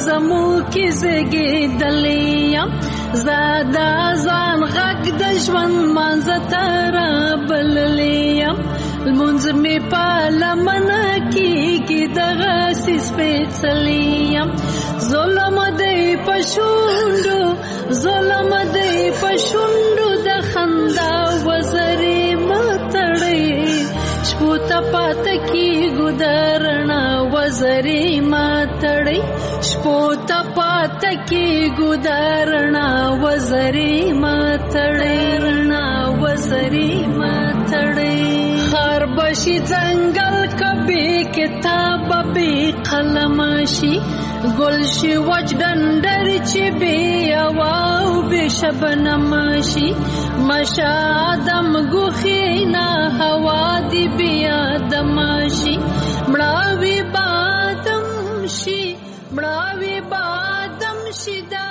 زمو کې زګېدلې زادا ځان غږ د ژوند منځ ته رابللې لمونځ مې په لمنه کېږي دغسې سپېڅلې ظلم دی په شونډو ظلم دی په شونډو د خندا وزرې مه تړئ شپو ته پاته کېږو د رڼا وزرې مه تړئ شپو ته پاته کېږو د رڼا وزرې مه تړئ رڼا وزرې مه تړئ خار بشي ځنګل کبې کتاب بې قلم شي ګل شي وچ ډنډر چې بې هوا او بې شبنم شي مشه آدم ګوښې نه هوا دې بې آدم شي مړاوي به آدم شي مړاوي به آدم شي